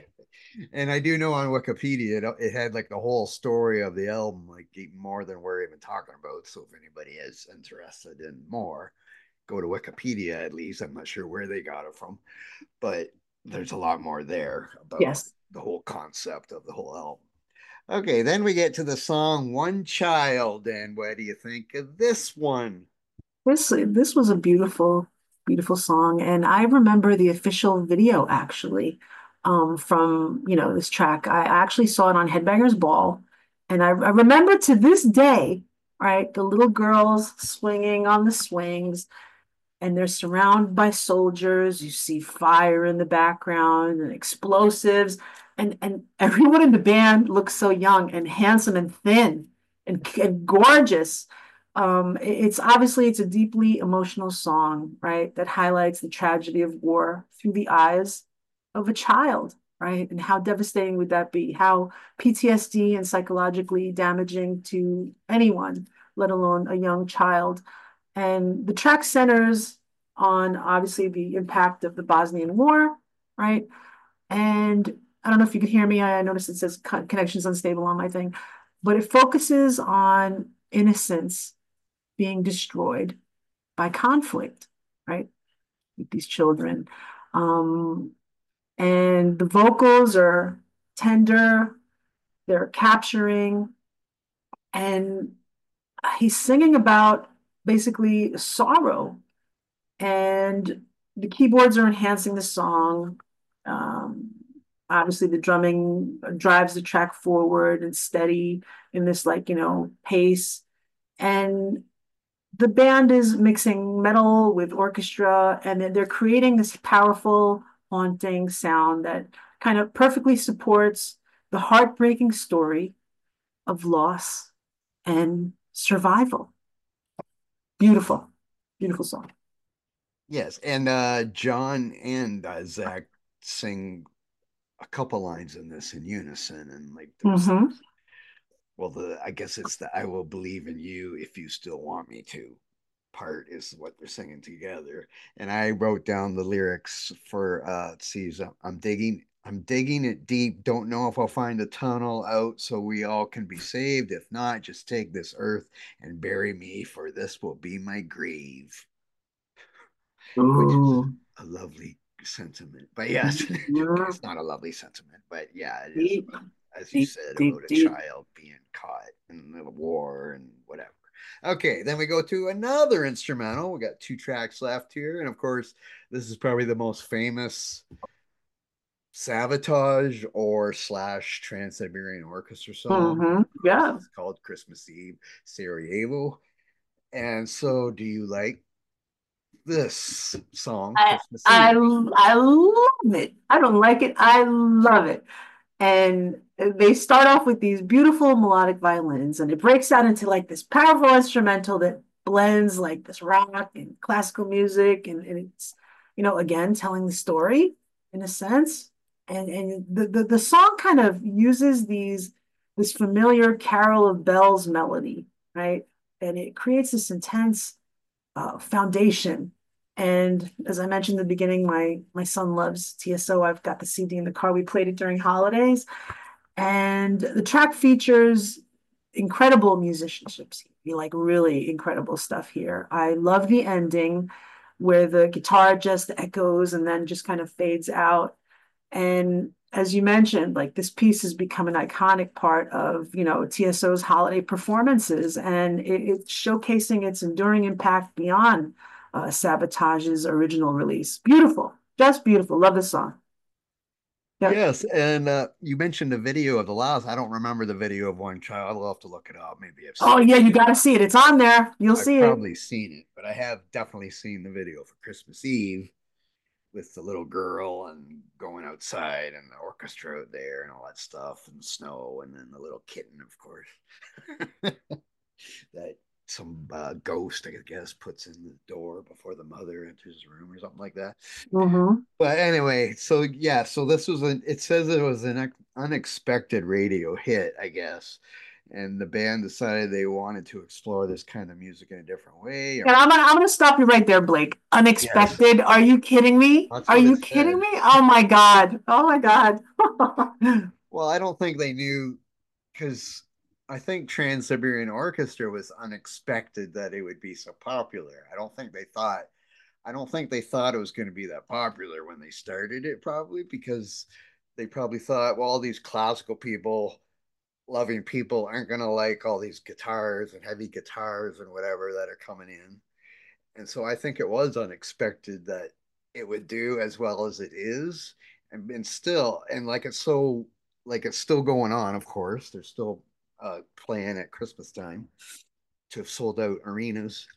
B: And I do know on Wikipedia it, it had like the whole story of the album, like even more than we're even talking about. So if anybody is interested in more, go to Wikipedia at least. I'm not sure where they got it from, but there's a lot more there about
C: Yes.
B: the whole concept of the whole album. Okay, then we get to the song One Child. And what do you think of this one?
C: This this was a beautiful, beautiful song, and I remember the official video actually, um, from you know this track. I actually saw it on Headbangers Ball, and I, I remember to this day, right, the little girls swinging on the swings, and they're surrounded by soldiers. You see fire in the background and explosives, and and everyone in the band looks so young and handsome and thin and, and gorgeous. Um, it's obviously it's a deeply emotional song, right? That highlights the tragedy of war through the eyes of a child, right? And how devastating would that be? How P T S D and psychologically damaging to anyone, let alone a young child. And the track centers on obviously the impact of the Bosnian War, right? And I don't know if you can hear me. I noticed it says connections unstable on my thing, but it focuses on innocence being destroyed by conflict, right? With these children. Um, and the vocals are tender, they're capturing, and he's singing about basically sorrow, and the keyboards are enhancing the song. Um, Obviously, the drumming drives the track forward and steady in this, like, you know, pace. And the band is mixing metal with orchestra, and then they're creating this powerful, haunting sound that kind of perfectly supports the heartbreaking story of loss and survival. Beautiful, beautiful song.
B: Yes, and uh John and uh, Zach sing a couple lines in this in unison, and like there's
C: Mm-hmm.
B: well, the I guess it's the "I will believe in you if you still want me to" part is what they're singing together. And I wrote down the lyrics for uh let's see, so I'm digging I'm digging it deep. Don't know if I'll find a tunnel out so we all can be saved. If not, just take this earth and bury me, for this will be my grave, which is
C: Ooh.
B: a lovely sentiment. But yes, okay,
C: Mhm.
B: it's not a lovely sentiment, but yeah, it is
C: Deep,
B: about, as you
C: deep,
B: said, about
C: deep,
B: a
C: deep.
B: child being caught in the war and whatever. Okay, then we go to another instrumental. We got two tracks left here, and of course, this is probably the most famous Sabotage or slash Trans Siberian Orchestra song.
C: Mm-hmm.
B: Of course,
C: Yeah.
B: it's called Christmas Eve, Sarajevo. And so, do you like this song,
C: I
B: Christmas
C: I
B: Eve?
C: I love it. I don't like it. I love it. And they start off with these beautiful melodic violins, and it breaks out into like this powerful instrumental that blends like this rock and classical music, and, and it's, you know, again telling the story in a sense. And and the, the the song kind of uses these this familiar Carol of Bells melody, right? And it creates this intense uh, foundation. And as I mentioned in the beginning, my my son loves T S O. I've got the C D in the car. We played it during holidays, and the track features incredible musicianships. You like really incredible stuff here. I love the ending where the guitar just echoes and then just kind of fades out. And as you mentioned, like this piece has become an iconic part of, you know, T S O's holiday performances, and it, it's showcasing its enduring impact beyond uh, Sabotage's original release. Beautiful, just beautiful. Love this song. Yep.
B: Yes, and uh, you mentioned the video of the last. I don't remember the video of One Child. I'll have to look it up. Maybe I've
C: Oh
B: seen
C: yeah,
B: it.
C: you got to see it. It's on there. You'll
B: I've
C: see it.
B: probably seen it, but I have definitely seen the video for Christmas Eve with the little girl and going outside and the orchestra out there and all that stuff and snow and then the little kitten, of course, that some uh, ghost, I guess, puts in the door before the mother enters the room or something like that.
C: Mm-hmm.
B: But anyway, so yeah, so this was an, it says it was an unexpected radio hit, I guess. And the band decided they wanted to explore this kind of music in a different way.
C: And I'm gonna I'm gonna stop you right there, Blake.
B: Yes,
C: Unexpected. Are you kidding me?
B: that's
C: Are
B: what it
C: you kidding
B: said.
C: me? Oh my God. Oh my God.
B: Well, I don't think they knew because I think Trans Siberian Orchestra was unexpected that it would be so popular. I don't think they thought I don't think they thought it was going to be that popular when they started it, probably because they probably thought, well, all these classical people, loving people, aren't going to like all these guitars and heavy guitars and whatever that are coming in. And so I think it was unexpected that it would do as well as it is. And, and still, and like it's so, like it's still going on, of course. They're still uh, playing at Christmas time to have sold out arenas,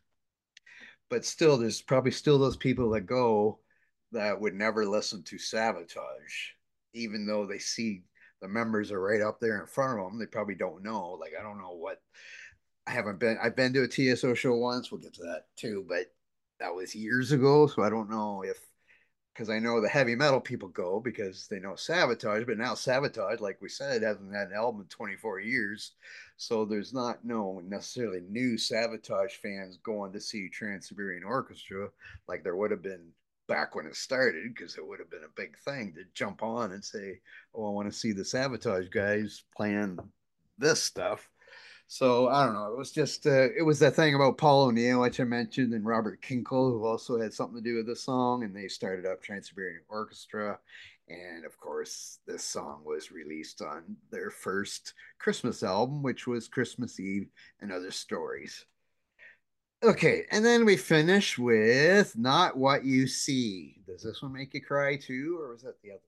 B: but still, there's probably still those people that go that would never listen to Sabotage, even though they see the members are right up there in front of them. They probably don't know. Like, I don't know what. I haven't been. I've been to a T S O show once. We'll get to that too, but that was years ago, so I don't know if because I know the heavy metal people go because they know Sabotage, but now Sabotage, like we said, hasn't had an album in twenty-four years. So there's not no necessarily new Sabotage fans going to see Trans Siberian Orchestra like there would have been back when it started, because it would have been a big thing to jump on and say, oh, I want to see the Sabotage guys playing this stuff. So I don't know. It was just uh, it was that thing about Paul O'Neill, which I mentioned, and Robert Kinkle, who also had something to do with this song, and they started up Trans-Siberian Orchestra, and of course, this song was released on their first Christmas album, which was Christmas Eve and Other Stories. Okay, and then we finish with Not What You See. Does this one make you cry too, or was that the other?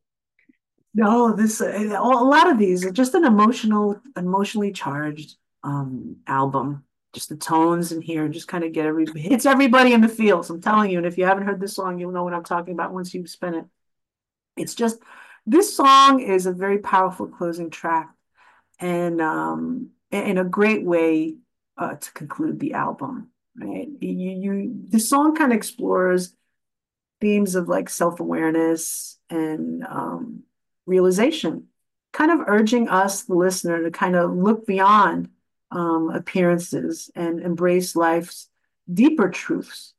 C: No, this uh, a lot of these are just an emotional, emotionally charged um album. Just the tones in here just kind of get every hits everybody in the feels. I'm telling you, and if you haven't heard this song, you'll know what I'm talking about once you spin it. It's just this song is a very powerful closing track, and um in a great way uh, to conclude the album. Right? You you the song kind of explores themes of like self-awareness and um, realization, kind of urging us, the listener, to kind of look beyond um, appearances and embrace life's deeper truths.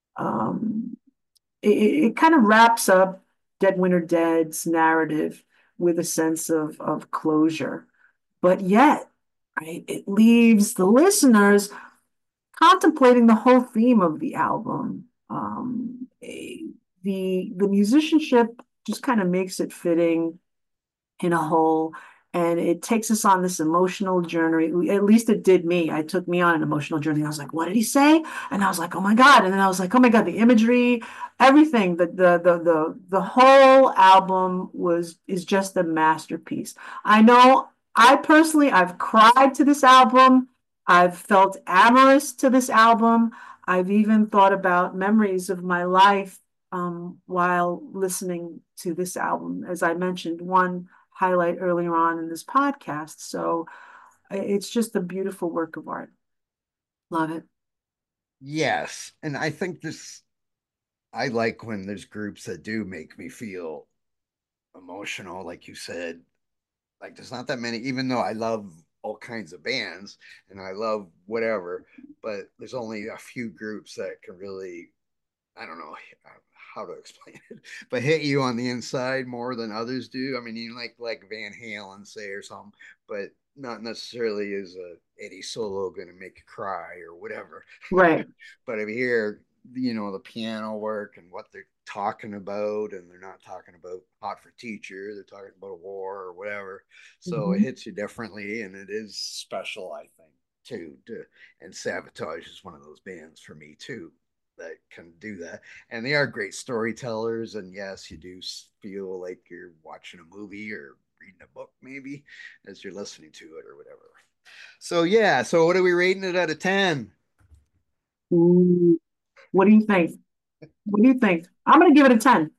C: Um, it, it kind of wraps up Dead Winter Dead's narrative with a sense of, of closure, but yet, right, it leaves the listeners contemplating the whole theme of the album. Um, a, the the musicianship just kind of makes it fitting in a whole, and it takes us on this emotional journey. At least it did me. It took me on an emotional journey. I was like, what did he say? And I was like, oh my God. And then I was like, oh my God, the imagery, everything, the the the the, the whole album was is just a masterpiece. I know I personally I've cried to this album. I've felt amorous to this album. I've even thought about memories of my life um, while listening to this album. As I mentioned, one highlight earlier on in this podcast. So it's just a beautiful work of art. Love it.
B: Yes, and I think this I like when there's groups that do make me feel emotional, like you said. Like there's not that many, even though I love all kinds of bands and I love whatever, but there's only a few groups that can really, I don't know how to explain it, but hit you on the inside more than others do. I mean, you like like Van Halen, say, or something, but not necessarily is a Eddie Solo going to make you cry or whatever.
C: Right.
B: But if you hear, you know, the piano work and what they're talking about, and they're not talking about Hot for Teacher, they're talking about a war or whatever. So it
C: Mhm.
B: hits you differently, and it is special, I think, too. To, and Sabotage is one of those bands for me too that can do that, and they are great storytellers. And yes, you do feel like you're watching a movie or reading a book, maybe as you're listening to it or whatever. So yeah, so what are we rating it out of ten?
C: Ooh, what do you think? What do you think? I'm gonna give it a ten.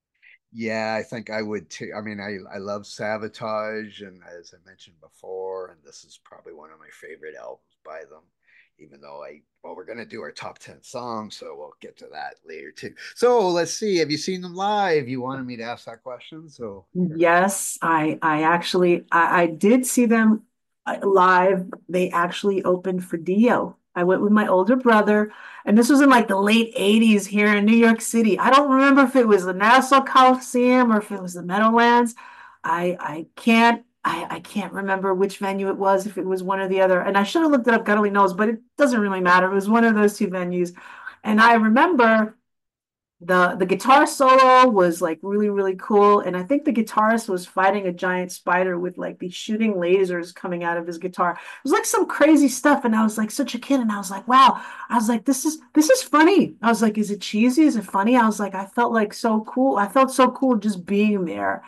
B: Yeah, I think I would too. I mean, I I love Sabotage, and as I mentioned before, and this is probably one of my favorite albums by them. Even though I, well, we're gonna do our top ten songs, so we'll get to that later too. So let's see. Have you seen them live? You wanted me to ask that question, so here.
C: Yes, I I actually I, I did see them uh, live. They actually opened for Dio. I went with my older brother, and this was in like the late eighties here in New York City. I don't remember if it was the Nassau Coliseum or if it was the Meadowlands. I I can't I, I can't remember which venue it was, if it was one or the other. And I should have looked it up, God only knows, but it doesn't really matter. It was one of those two venues. And I remember the the guitar solo was like really really cool, and I think the guitarist was fighting a giant spider with like these shooting lasers coming out of his guitar. It was like some crazy stuff, and I was like such a kid, and I was like, wow. I was like, this is this is funny. I was like, is it cheesy, is it funny? I was like, I felt like so cool. I felt so cool just being there,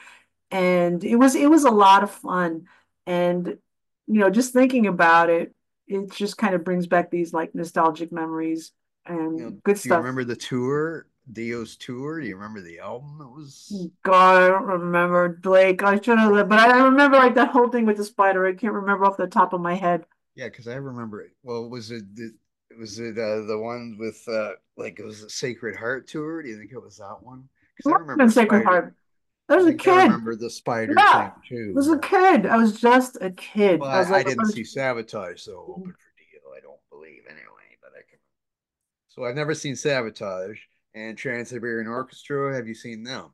C: and it was it was a lot of fun. And you know, just thinking about it, it just kind of brings back these like nostalgic memories
B: You know,
C: and good
B: do you
C: stuff.
B: remember the tour, Dio's tour? Do you remember the album that was?
C: God, I don't remember, Blake. I should have, but I remember like that whole thing with the spider. I can't remember off the top of my head.
B: Yeah, because I remember it. Well, was it the was it uh, the one with uh like it was a Sacred Heart tour? Do you think it was that one?
C: It
B: Because I
C: must have been
B: remember
C: Sacred
B: Spider.
C: Heart. I
B: I
C: was a
B: think I
C: kid.
B: remember the Spider
C: Yeah, I
B: thing too.
C: was a kid. I was just a kid.
B: Well,
C: I was
B: I, I
C: like,
B: didn't see Sabotage, so open for Dio. I don't believe anyway, but I can. So I've never seen Sabotage and Trans Siberian Orchestra. Have you seen them?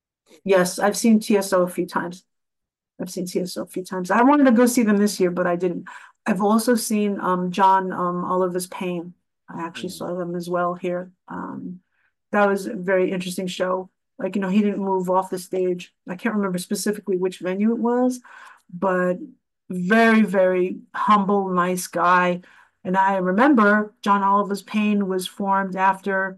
C: yes, I've seen T S O a few times. I've seen T S O a few times. I wanted to go see them this year, but I didn't. I've also seen um John um Oliver's Pain. I actually
B: Mm.
C: saw them as well here. Um, that was a very interesting show. Like, you know, he didn't move off the stage. I can't remember specifically which venue it was, but very, very humble, nice guy. And I remember John Oliver's Pain was formed after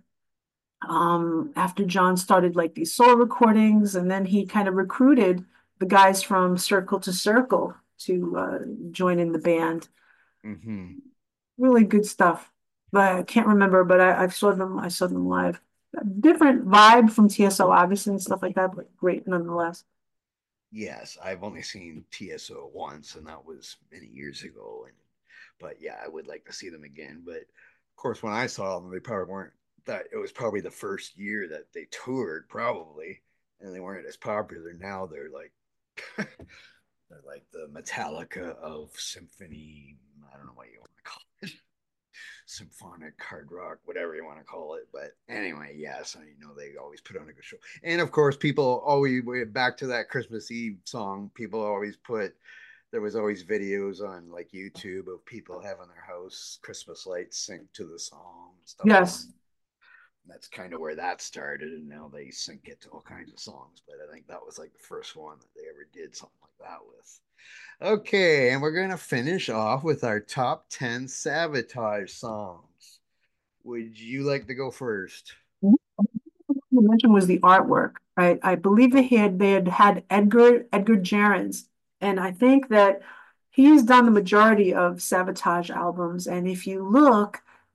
C: um after John started like these soul recordings, and then he kind of recruited the guys from Circle to Circle to uh, join in the band.
B: Hmm.
C: Really good stuff. But I can't remember, but I, I saw them, I saw them live. Different vibe from T S O, obviously, and stuff like that, but great nonetheless.
B: Yes, I've only seen T S O once, and that was many years ago. And but yeah, I would like to see them again. But of course, when I saw them, they probably weren't that. It was probably the first year that they toured, probably, and they weren't as popular. Now they're like they're like the Metallica of symphony. I don't know what you want to call it, symphonic hard rock, whatever you want to call it. But anyway, yes, I know they always put on a good show. And of course, people always back to that Christmas Eve song. People always put there was always videos on like YouTube of people having their house Christmas lights sync to the song and stuff like that.
C: Yes.
B: That's kind of where that started, and now they sync it to all kinds of songs. But I think that was like the first one that they ever did something like that with. Okay, and we're gonna finish off with our top ten Sabotage songs. Would you like to go first?
C: You mentioned was the artwork, right? I believe they
B: Oh,
C: had they had had Edgar Edgar Jarens, and I think that he's done the majority of Sabotage albums. And if you look,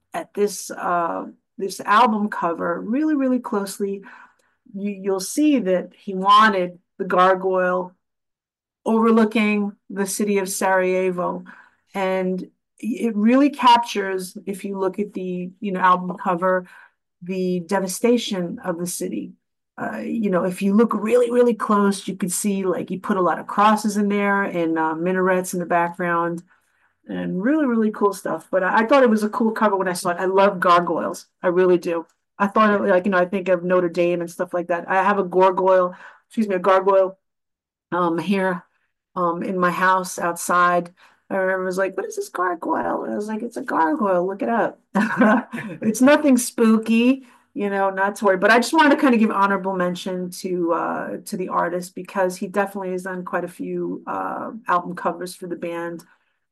C: at this uh, this album cover really, really closely, you, you'll see that he wanted the gargoyle overlooking the city of Sarajevo. And it really captures, if you look at the, you know, album cover, the devastation of the city. Uh, you know, if you look really, really close, you could see like he put a lot of crosses in there and uh, minarets in the background and really, really cool stuff. But I, I thought it was a cool cover when I saw it. I love gargoyles. I really do. I thought it, like, you know, I think of Notre Dame and stuff like that. I have a gargoyle, excuse me, a gargoyle um here um in my house outside. I remember it was like, what is this gargoyle? And I was like, it's a gargoyle, look it up. It's nothing spooky, you know, not to worry. But I just wanted to kind of give honorable mention to uh to the artist because he definitely has done quite a few uh album covers for the band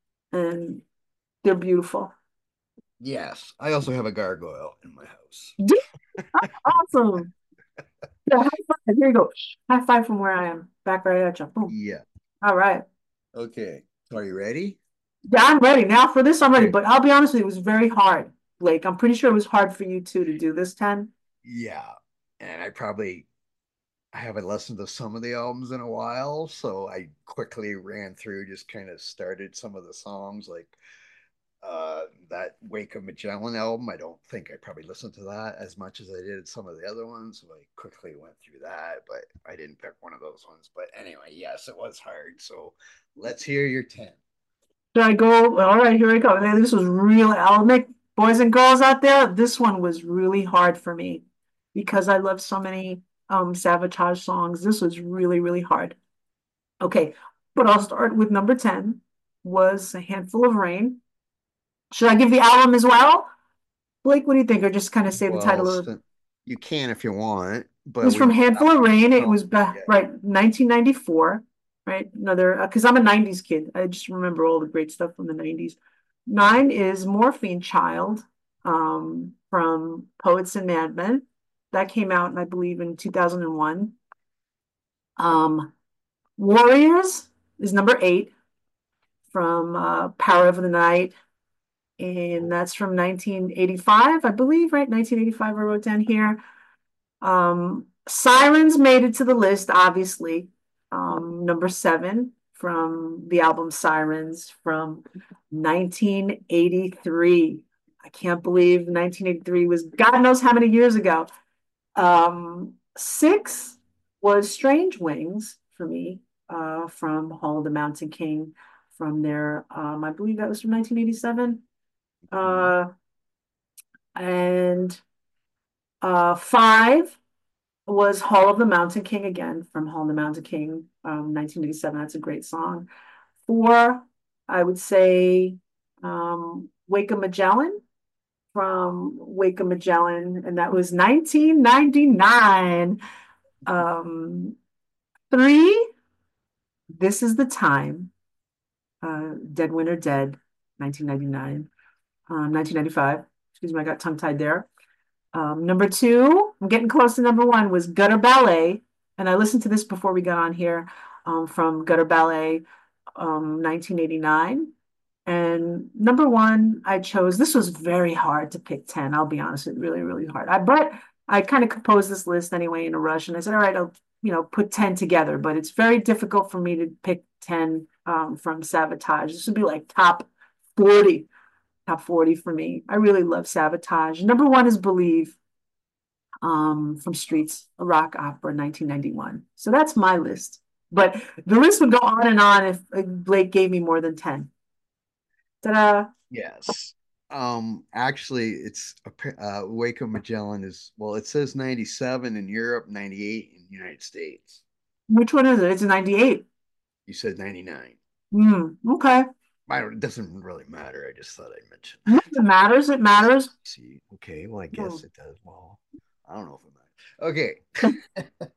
C: and they're beautiful.
B: Yes, I also have a gargoyle in my house.
C: Awesome. Yeah, high five. Here you go. High five from where I am. Back right at you. Boom.
B: Yeah.
C: All right.
B: Okay. So are you ready?
C: Yeah, I'm ready. Now for this, I'm ready.
B: Okay.
C: But I'll be honest with you, it was very hard. Blake, I'm pretty sure it was hard for you too to do this ten.
B: Yeah. And I probably I haven't listened to some of the albums in a while, so I quickly ran through, just kind of started some of the songs like uh that Wake of Magellan album. I don't think I probably listened to that as much as I did some of the other ones. So I quickly went through that, but I didn't pick one of those ones. But anyway, yes, it was hard. So let's hear your ten.
C: Should I go? All right, here we go. Man, this was real. I'll make boys and girls out there. This one was really hard for me because I love so many um Savatage songs. This was really, really hard. Okay, but I'll start with number ten was A Handful of Rain. Should I give the album as well? Blake, what do you think? Or just kind of say the
B: Well,
C: title of
B: so you can if you want,
C: it
B: but
C: was
B: we
C: from
B: might
C: Handful
B: not
C: of
B: pick
C: Rain. It
B: songs.
C: was back,
B: Yeah.
C: right, nineteen ninety-four, right? Another, because I'm a nineties kid. I just remember all the great stuff from the nineties. Nine is Morphine Child um, from Poets and Madmen. That came out, I believe, in two thousand one. Um, Warriors is number eight from uh, Power of the Night. And that's from nineteen eighty-five, I believe, right? nineteen eighty-five, I wrote down here. Um, Sirens made it to the list, obviously. Um, number seven from the album Sirens from nineteen eighty-three. I can't believe nineteen eighty-three was God knows how many years ago. Um, six was Strange Wings for me, uh, from Hall of the Mountain King from their, um, I believe that was from nineteen eighty-seven.
B: Mhm.
C: Uh, and uh, five was Hall of the Mountain King again from Hall of the Mountain King, um, nineteen eighty-seven. That's a great song. Four, I would say um, Wake of Magellan from Wake of Magellan, and that was nineteen ninety-nine. Um, three, This Is the Time, uh, Dead Winter Dead, nineteen ninety-nine, um, nineteen ninety-five. Excuse me, I got tongue tied there. Um, number two, I'm getting close to number one, was Gutter Ballet. And I listened to this before we got on here um, from Gutter Ballet, um, nineteen eighty-nine. And number one, I chose, this was very hard to pick ten. I'll be honest, it really, really hard. I, but I kind of composed this list anyway in a rush. And I said, all right, I'll, you know, put ten together. But it's very difficult for me to pick ten um, from Savatage. This would be like top forty top forty for me. I really love Savatage. Number one is Believe um, from Streets, a rock opera, nineteen ninety-one. So that's my list. But the list would go on and on if uh, Blake gave me more than ten. Ta-da.
B: Yes. Um, actually, it's uh, Wake of Magellan is, well, it says ninety-seven in Europe, ninety-eight in the United States.
C: Which one is it? It's a ninety-eight.
B: You said ninety-nine.
C: Hmm. Okay.
B: I don't, it doesn't really matter. I just thought I'd mention
C: No,
B: that.
C: it matters. It matters.
B: See, okay, well, I
C: Hmm.
B: guess it does. Well, I don't know if it matters. Okay.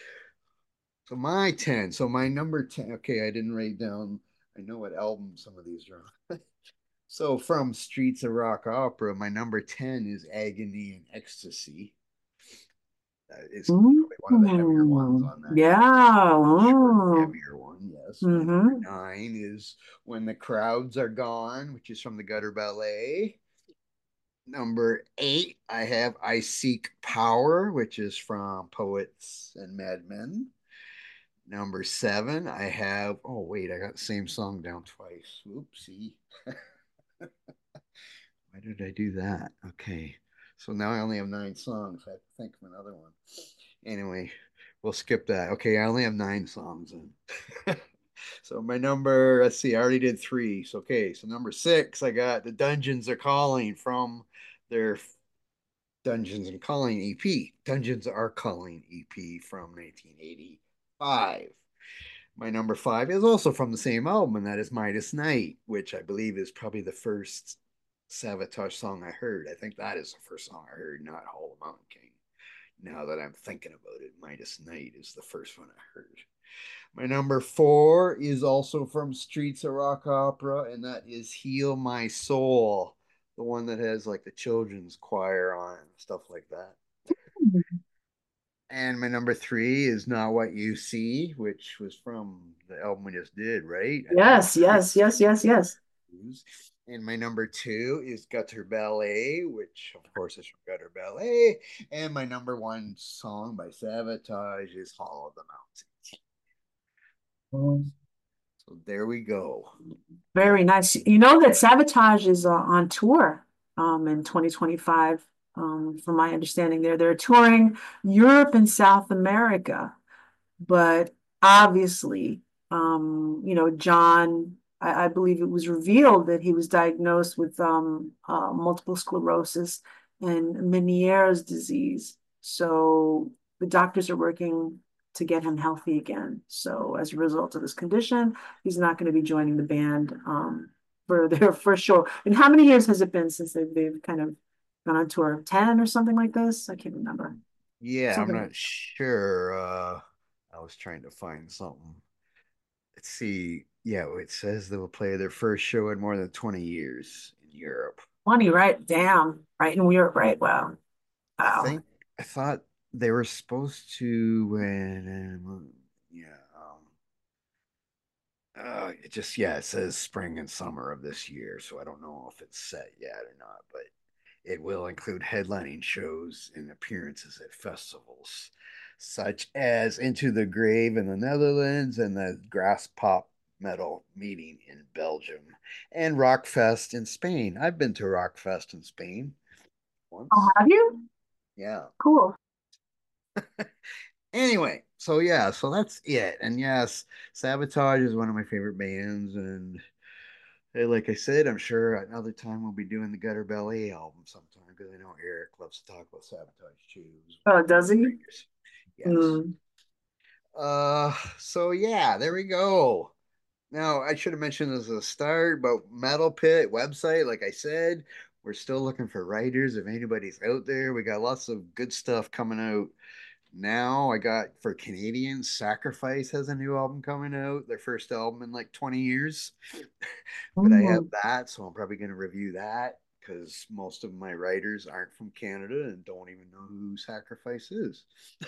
B: So my ten. So my number ten. Okay, I didn't write down. I know what album some of these are on. So from Streets of Rock Opera, my number ten is Agony and Ecstasy. That is probably one of the heavier ones
C: Mm.
B: on that.
C: Yeah.
B: Short,
C: Oh.
B: heavier one, yes. My
C: Mm-hmm.
B: number nine is When the Crowds Are Gone, which is from the Gutter Ballet. Number eight, I have I Seek Power, which is from Poets and Madmen. Number seven, I have, oh, wait, I got the same song down twice. Oopsie. Why did I do that? Okay. So now I only have nine songs. I have to think of another one. Anyway, we'll skip that. Okay, I only have nine songs. In. So my number, let's see, I already did three. So okay, so number six, I got The Dungeons Are Calling from their Dungeons and Calling E P. Dungeons Are Calling E P from nineteen eighty-five. My number five is also from the same album, and that is Midas Night, which I believe is probably the first Savatage song I heard. I think that is the first song I heard, not Hall of Mountain King. Now that I'm thinking about it, Midas Night is the first one I heard. My number four is also from Streets of Rock Opera, and that is Heal My Soul, the one that has like the children's choir on it and stuff like that. And my number three is Not What You See, which was from the album we just did, right?
C: Yes, yes, yes, yes, yes.
B: And my number two is Gutter Ballet, which of course is from Gutter Ballet. And my number one song by Savatage is Hall of the Mountain. So there we go.
C: Very nice. You know that Savatage is uh, on tour um, in twenty twenty-five. Um, from my understanding, there they're touring Europe and South America, but obviously, um, you know, John, I, I believe it was revealed that he was diagnosed with um, uh, multiple sclerosis and Meniere's disease. So the doctors are working to get him healthy again. So as a result of this condition, he's not going to be joining the band um, for their first show. And how many years has it been since they've, they've kind of gone on tour? ten or something like this? I can't remember.
B: Yeah,
C: Something.
B: I'm not sure. Uh, I was trying to find something. Let's see. Yeah, it says they will play their first show in more than twenty years in Europe.
C: twenty, right? Damn. Right in Europe, right? Wow.
B: I
C: Wow.
B: think I thought they were supposed to when um, yeah um uh it just yeah it says spring and summer of this year, so I don't know if it's set yet or not, but it will include headlining shows and appearances at festivals such as Into the Grave in the Netherlands and the Grass Pop Metal Meeting in Belgium and Rockfest in Spain. I've been to Rockfest in Spain once.
C: Oh, have you?
B: Yeah.
C: Cool.
B: Anyway, so yeah, so that's it. And yes, Savatage is one of my favorite bands. And hey, like I said, I'm sure another time we'll be doing the Gutter Ballet album sometime because I know Eric loves to talk about Savatage too.
C: Oh, does he?
B: Yes.
C: Mm.
B: Uh, so yeah, there we go. Now, I should have mentioned this at the start, but Metal Pit website, like I said, we're still looking for writers. If anybody's out there, we got lots of good stuff coming out now. I got for Canadians, Sacrifice has a new album coming out, their first album in like twenty years. But I have
C: Mm.
B: that, so I'm probably going to review that because most of my writers aren't from Canada and don't even know who Sacrifice is.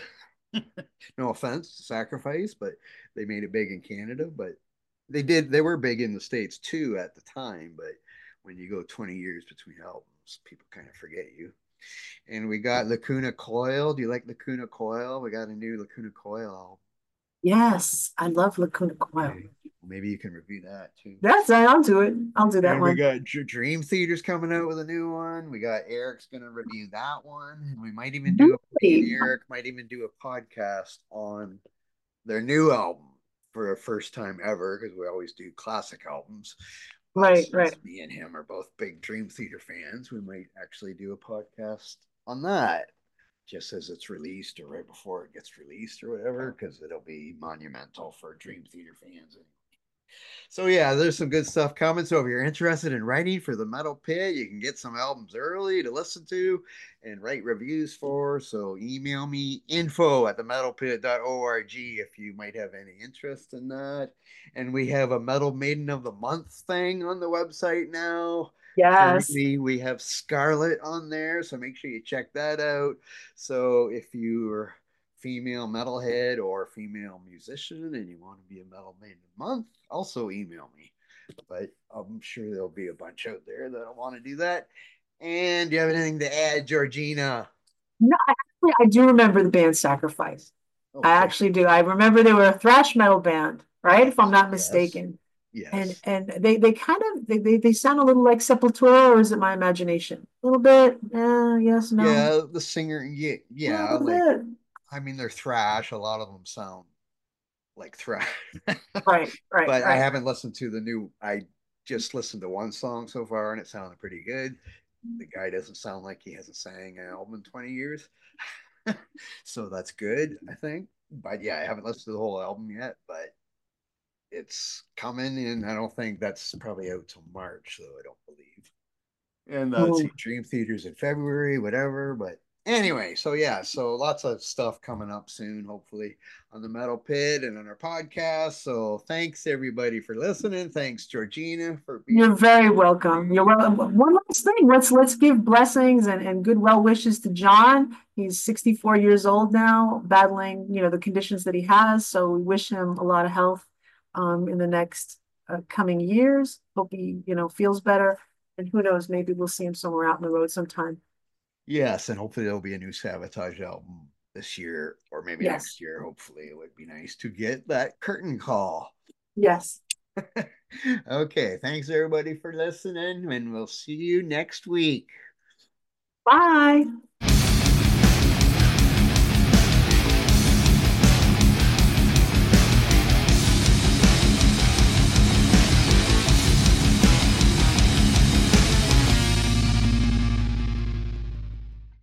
B: No offense to Sacrifice, but they made it big in Canada. But they did, they were big in the States too at the time. But when you go twenty years between albums, people kind of forget you. And we got Lacuna Coil. Do you like Lacuna Coil? We got a new Lacuna Coil album.
C: Yes, I love Lacuna Coil.
B: Okay. Well, maybe you can review that too.
C: That's I'll do it. I'll do that
B: And
C: one.
B: we got Dream Theater's coming out with a new one. We got Eric's gonna review that one, and we might even do a, me and Eric might even do a podcast on their new album for a first time ever because we always do classic albums. But
C: right,
B: since
C: right.
B: me and him are both big Dream Theater fans, we might actually do a podcast on that just as it's released or right before it gets released or whatever, because it'll be monumental for Dream Theater fans. So yeah, there's some good stuff coming. So if you're interested in writing for the Metal Pit, you can get some albums early to listen to and write reviews for. So email me info at the metal pit dot org if you might have any interest in that. And we have a Metal Maiden of the Month thing on the website now.
C: Yes.
B: Currently, we have Scarlet on there, so make sure you check that out. So if you're female metalhead or female musician and you want to be a Metal Maiden of the Month, also email me. But I'm sure there'll be a bunch out there that'll want to do that. And do you have anything to add, Georgina?
C: No, I, actually, I do remember the band Sacrifice. I
B: Okay.
C: actually do. I remember they were a thrash metal band, right? If I'm not
B: Yes.
C: mistaken. And
B: Yes.
C: and they they kind of they they, they sound a little like Sepultura, or is it my imagination? A little bit. Uh, yes, no.
B: Yeah, the singer, yeah,
C: A
B: yeah,
C: little
B: like
C: bit.
B: I mean they're thrash. A lot of them sound like thrash.
C: Right, right,
B: But I
C: right.
B: haven't listened to the new I just listened to one song so far and it sounded pretty good. The guy doesn't sound like he hasn't sang an album in twenty years. So that's good, I think. But yeah, I haven't listened to the whole album yet, but it's coming and I don't think that's probably out till March, though I don't believe. And uh, let's
C: Mm.
B: see, Dream Theaters in February, whatever. But anyway, so yeah, so lots of stuff coming up soon, hopefully, on the Metal Pit and on our podcast. So thanks everybody for listening. Thanks, Georgina, for being
C: You're very welcome. You're welcome. One last thing. Let's let's give blessings and, and good well wishes to John. He's sixty-four years old now, battling, you know, the conditions that he has. So we wish him a lot of health um, in the next uh, coming years. Hope he, you know, feels better. And who knows, maybe we'll see him somewhere out in the road sometime.
B: yes, and hopefully there'll be a new Sabotage album this year or maybe
C: Yes.
B: next year. Hopefully, it would be nice to get that curtain call.
C: Yes.
B: Okay, thanks everybody for listening, and we'll see you next week.
C: Bye.